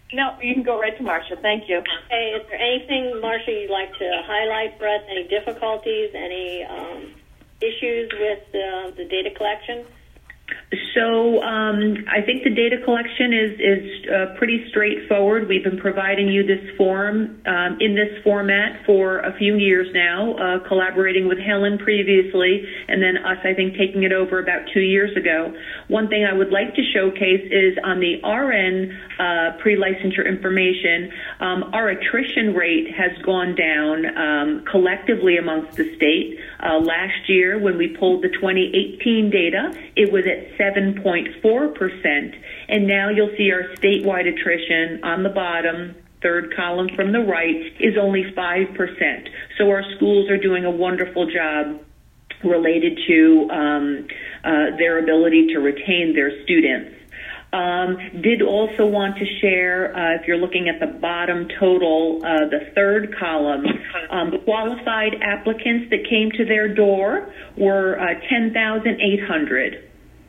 No, you can go right to Marcia. Thank you. Okay, is there anything, Marcia, you'd like to highlight for us? Any difficulties, any issues with the data collection? So I think the data collection is pretty straightforward. We've been providing you this form in this format for a few years now, collaborating with Helen previously, and then us, I think, taking it over about 2 years ago. One thing I would like to showcase is on the RN pre-licensure information, our attrition rate has gone down collectively amongst the state. Last year, when we pulled the 2018 data, it was at 7.4%, and now you'll see our statewide attrition on the bottom, third column from the right, is only 5%. So our schools are doing a wonderful job related to their ability to retain their students. Did also want to share, if you're looking at the bottom total, the third column, qualified applicants that came to their door were 10,811.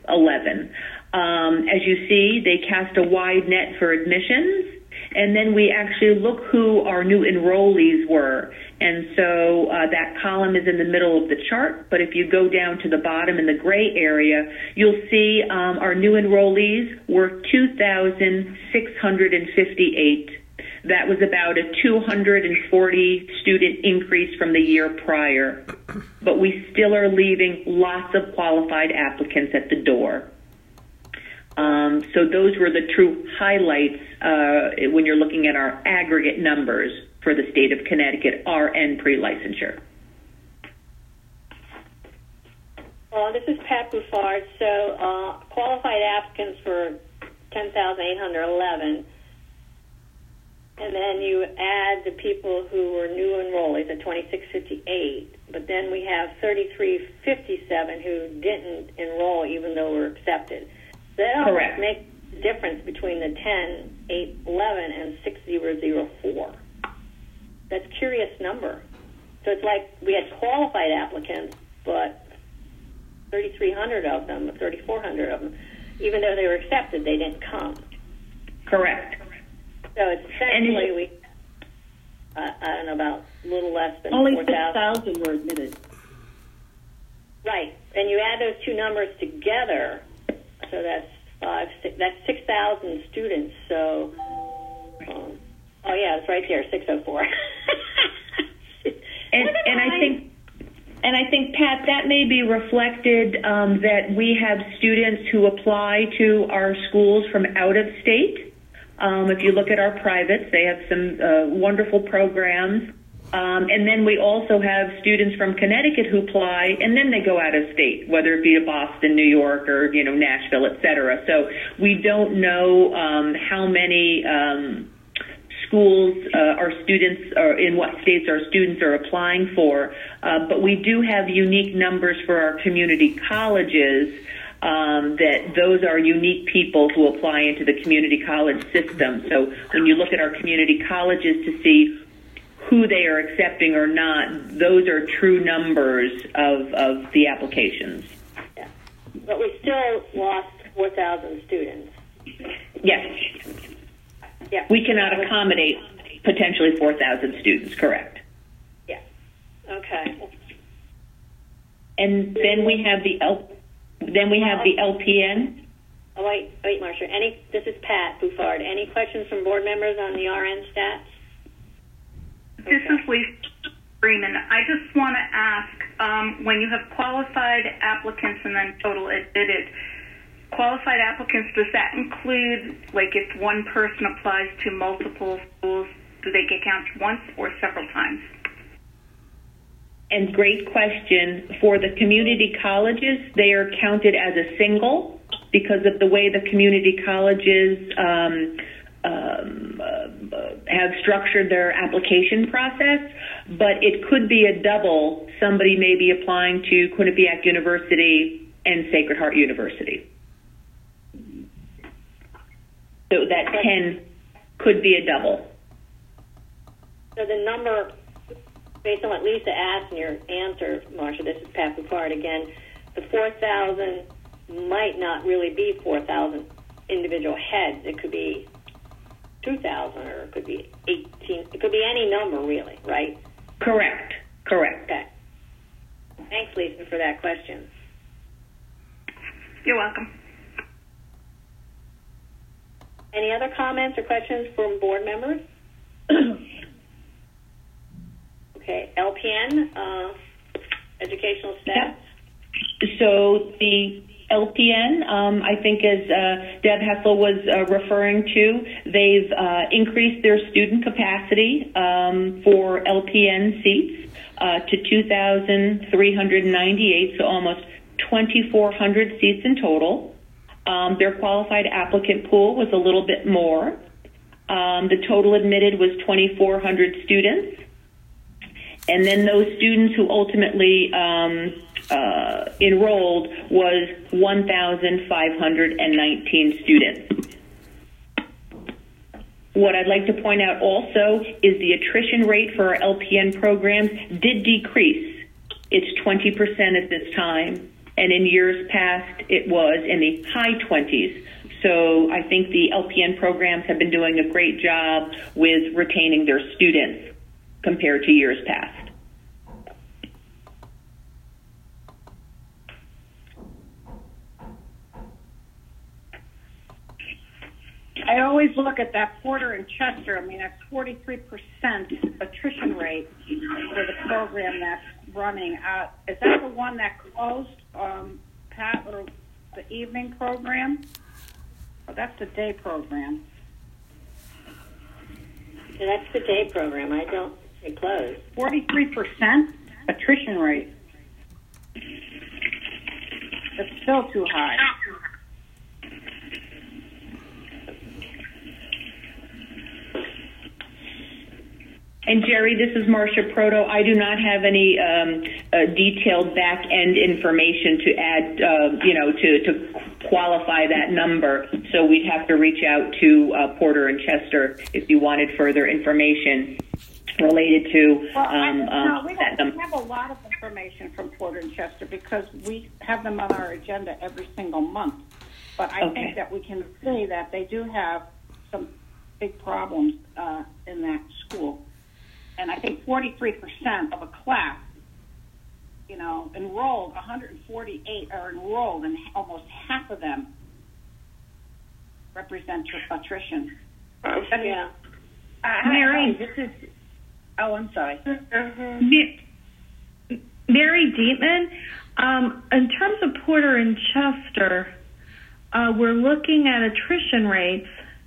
As you see, they cast a wide net for admissions, and then we actually look who our new enrollees were. And so that column is in the middle of the chart, but if you go down to the bottom in the gray area, you'll see our new enrollees were 2,658. That was about a 240 student increase from the year prior, but we still are leaving lots of qualified applicants at the door. So those were the true highlights when you're looking at our aggregate numbers for the state of Connecticut RN pre-licensure. This is Pat Bouffard. So qualified applicants for 10,811. And then you add the people who were new enrollees at 2,658. But then we have 3,357 who didn't enroll even though were accepted. So that almost makes the difference between the 10,811 and 6,004. That's a curious number. So it's like we had qualified applicants, but 3,300 of them, 3,400 of them, even though they were accepted, they didn't come. Correct. So it's essentially I don't know, about a little less than only 4,000. 6,000 were admitted. Right, and you add those two numbers together, so that's 6,000 students. So, oh yeah, it's right there, 604. And I think, Pat, that may be reflected that we have students who apply to our schools from out of state. If you look at our privates, they have some wonderful programs. And then we also have students from Connecticut who apply, and then they go out of state, whether it be to Boston, New York, or Nashville, et cetera. So we don't know how many schools our students, or in what states our students are applying for. But we do have unique numbers for our community colleges. That those are unique people who apply into the community college system. So when you look at our community colleges to see who they are accepting or not, those are true numbers of the applications. Yeah. But we still lost 4,000 students. Yes. Yeah. We cannot accommodate potentially 4,000 students, correct. Yeah. Okay. And then we have the LPN. Oh, wait, Marcia. This is Pat Bouffard. Any questions from board members on the RN stats? This is Lisa Freeman. I just want to ask, when you have qualified applicants and then total admitted, qualified applicants, does that include, like, if one person applies to multiple schools, do they get counted once or several times? And great question. For the community colleges, they are counted as a single because of the way the community colleges have structured their application process. But it could be a double. Somebody may be applying to Quinnipiac University and Sacred Heart University. So that 10 could be a double. So the number, based on what Lisa asked in your answer, Marcia, this is Pat Bouffard again, the 4,000 might not really be 4,000 individual heads. It could be 2,000, or it could be 18. It could be any number, really, right? Correct. Okay. Thanks, Lisa, for that question. You're welcome. Any other comments or questions from board members? Okay, LPN, educational staff. So the LPN, I think as Deb Hessel was referring to, they've increased their student capacity for LPN seats to 2,398, so almost 2,400 seats in total. Their qualified applicant pool was a little bit more. The total admitted was 2,400 students. And then those students who ultimately enrolled was 1,519 students. What I'd like to point out also is the attrition rate for our LPN programs did decrease. It's 20% at this time, and in years past it was in the high 20s. So I think the LPN programs have been doing a great job with retaining their students compared to years past. I always look at that Porter and Chester. I mean, that's 43% attrition rate for the program that's running. Is that the one that closed, Pat, or the evening program? Oh, that's the day program. Yeah, that's the day program. I don't. It closed. 43% attrition rate. It's still too high. And Jerry, this is Marcia Proto. I do not have any detailed back-end information to add, to qualify that number. So we'd have to reach out to Porter and Chester if you wanted further information related to we that number. have a lot of information from Porter and Chester because we have them on our agenda every single month. But I think that we can say that they do have some big problems in that school. And I think 43% of a class, enrolled, 148 are enrolled, and almost half of them represent attrition. Yeah. Mary, this is. Oh, I'm sorry. Mary Dietman, in terms of Porter and Chester, we're looking at attrition rates,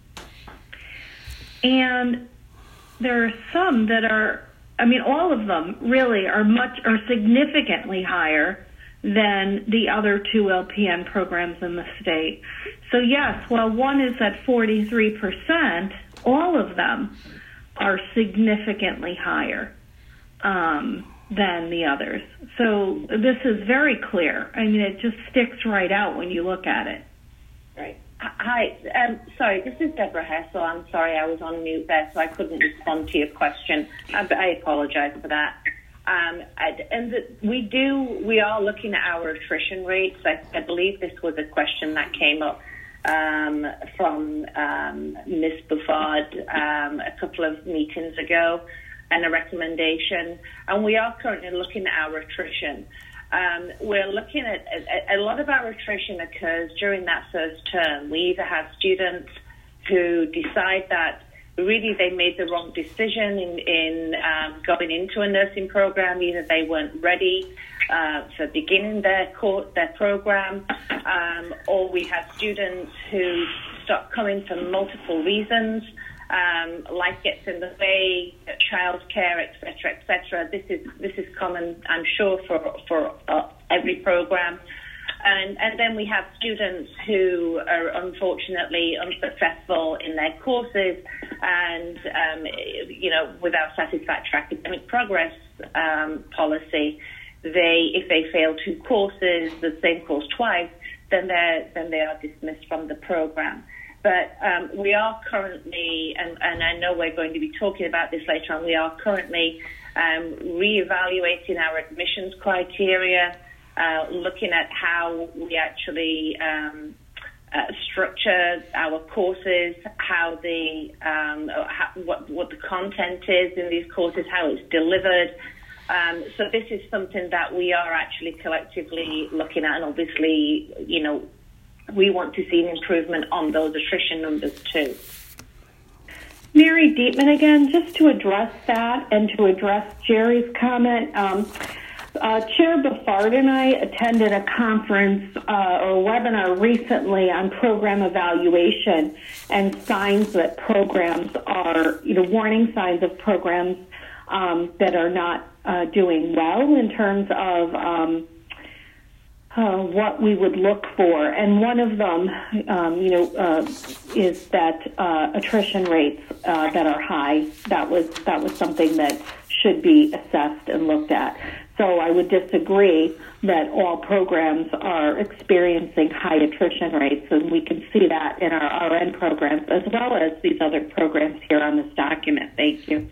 and there are some that are, all of them really are significantly higher than the other two LPN programs in the state. So yes, while one is at 43%, all of them are significantly higher than the others. So this is very clear. It just sticks right out when you look at it. Right. Hi, sorry, this is Deborah Hessel. I'm sorry, I was on mute there, so I couldn't respond to your question. I apologize for that. We are looking at our attrition rates. I believe this was a question that came up from Ms. Buffard a couple of meetings ago, and a recommendation. And we are currently looking at our attrition. We're looking at a lot of our attrition occurs during that first term. We either have students who decide that really they made the wrong decision in going into a nursing program. Either they weren't ready for beginning their program, or we have students who stop coming for multiple reasons. Life gets in the way, childcare, etc., etc. This is common, I'm sure, for every program. And then we have students who are unfortunately unsuccessful in their courses, and with our satisfactory academic progress policy, if they fail two courses, the same course twice, then they are dismissed from the program. But we are currently, and I know we're going to be talking about this later on, we are currently reevaluating our admissions criteria, looking at how we actually structure our courses, how what the content is in these courses, how it's delivered. So this is something that we are actually collectively looking at, and obviously, we want to see an improvement on those attrition numbers too. Mary Dietman again, just to address that and to address Jerry's comment. Chair Buffard and I attended a conference or a webinar recently on program evaluation and signs that programs are, warning signs of programs that are not doing well in terms of what we would look for. And one of them, is that attrition rates that are high. That was something that should be assessed and looked at. So I would disagree that all programs are experiencing high attrition rates, and we can see that in our RN programs as well as these other programs here on this document. Thank you.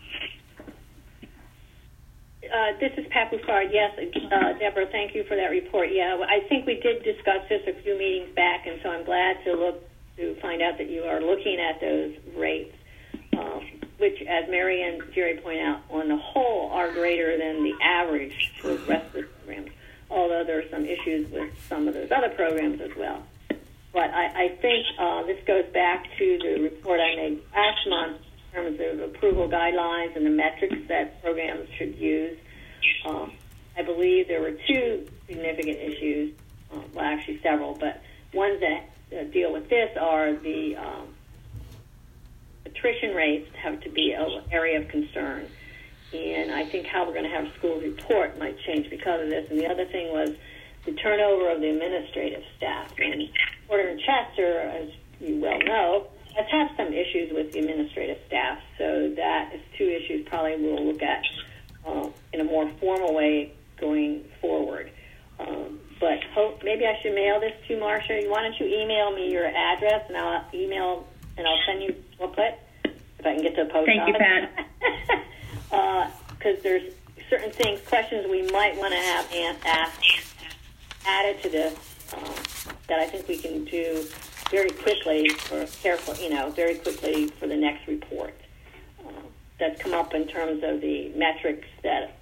This is Pat Buffard. Yes, Deborah, thank you for that report. Yeah, I think we did discuss this a few meetings back, and so I'm glad to find out that you are looking at those rates, which, as Mary and Jerry point out, on the whole are greater than the average for the rest of the programs, although there are some issues with some of those other programs as well. But I think this goes back to the report I made last month in terms of approval guidelines and the metrics that programs should use. I believe there were two significant issues, well, actually several, but ones that deal with this are the attrition rates have to be an area of concern. And I think how we're going to have schools report might change because of this. And the other thing was the turnover of the administrative staff. And Porter and Chester, as you well know, has had some issues with the administrative staff. So that is two issues probably we'll look at in a more formal way going forward. But maybe I should mail this to Marcia. Why don't you email me your address, and I'll send you a booklet if I can get to the post office. Thank you, Pat. Because there's certain things, questions we might want to have added to this that I think we can do very quickly very quickly for the next report. That's come up in terms of the metrics that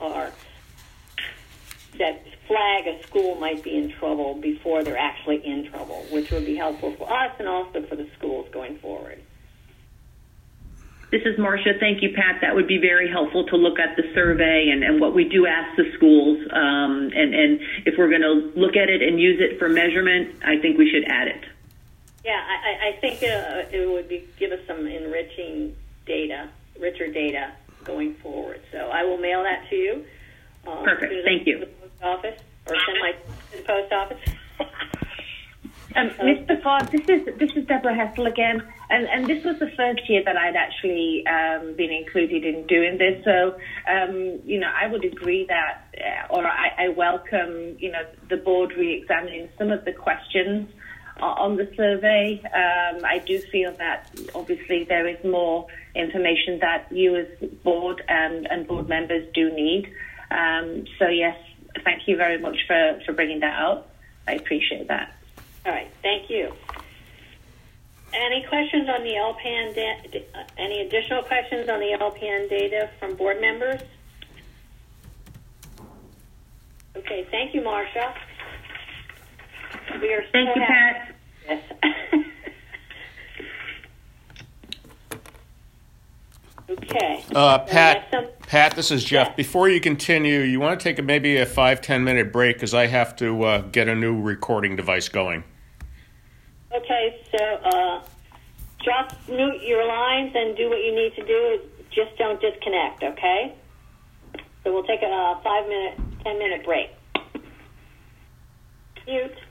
flag a school might be in trouble before they're actually in trouble, which would be helpful for us and also for the schools going forward. This is Marcia. Thank you, Pat. That would be very helpful to look at the survey and what we do ask the schools. And if we're going to look at it and use it for measurement, I think we should add it. Yeah, I think it would give us some richer data going forward. So I will mail that to you. Perfect. Thank you. To the post office, or send my to the post office. Mr. Ford, this is Deborah Hessel again, and this was the first year that I'd actually been included in doing this. So, I would agree that, or I welcome, the board re-examining some of the questions on the survey. I do feel that obviously there is more information that you as board and board members do need. So yes, thank you very much for bringing that out. I appreciate that. All right, thank you. Any questions on the LPAN any additional questions on the LPAN data from board members? Okay, thank you, Marcia. We are thank you, Pat. Yes. Okay. Pat, this is Jeff. Before you continue, you want to take maybe a 5-10 minute break because I have to get a new recording device going. Okay, so just mute your lines and do what you need to do. Just don't disconnect, okay? So we'll take a 10 minute break. Mute.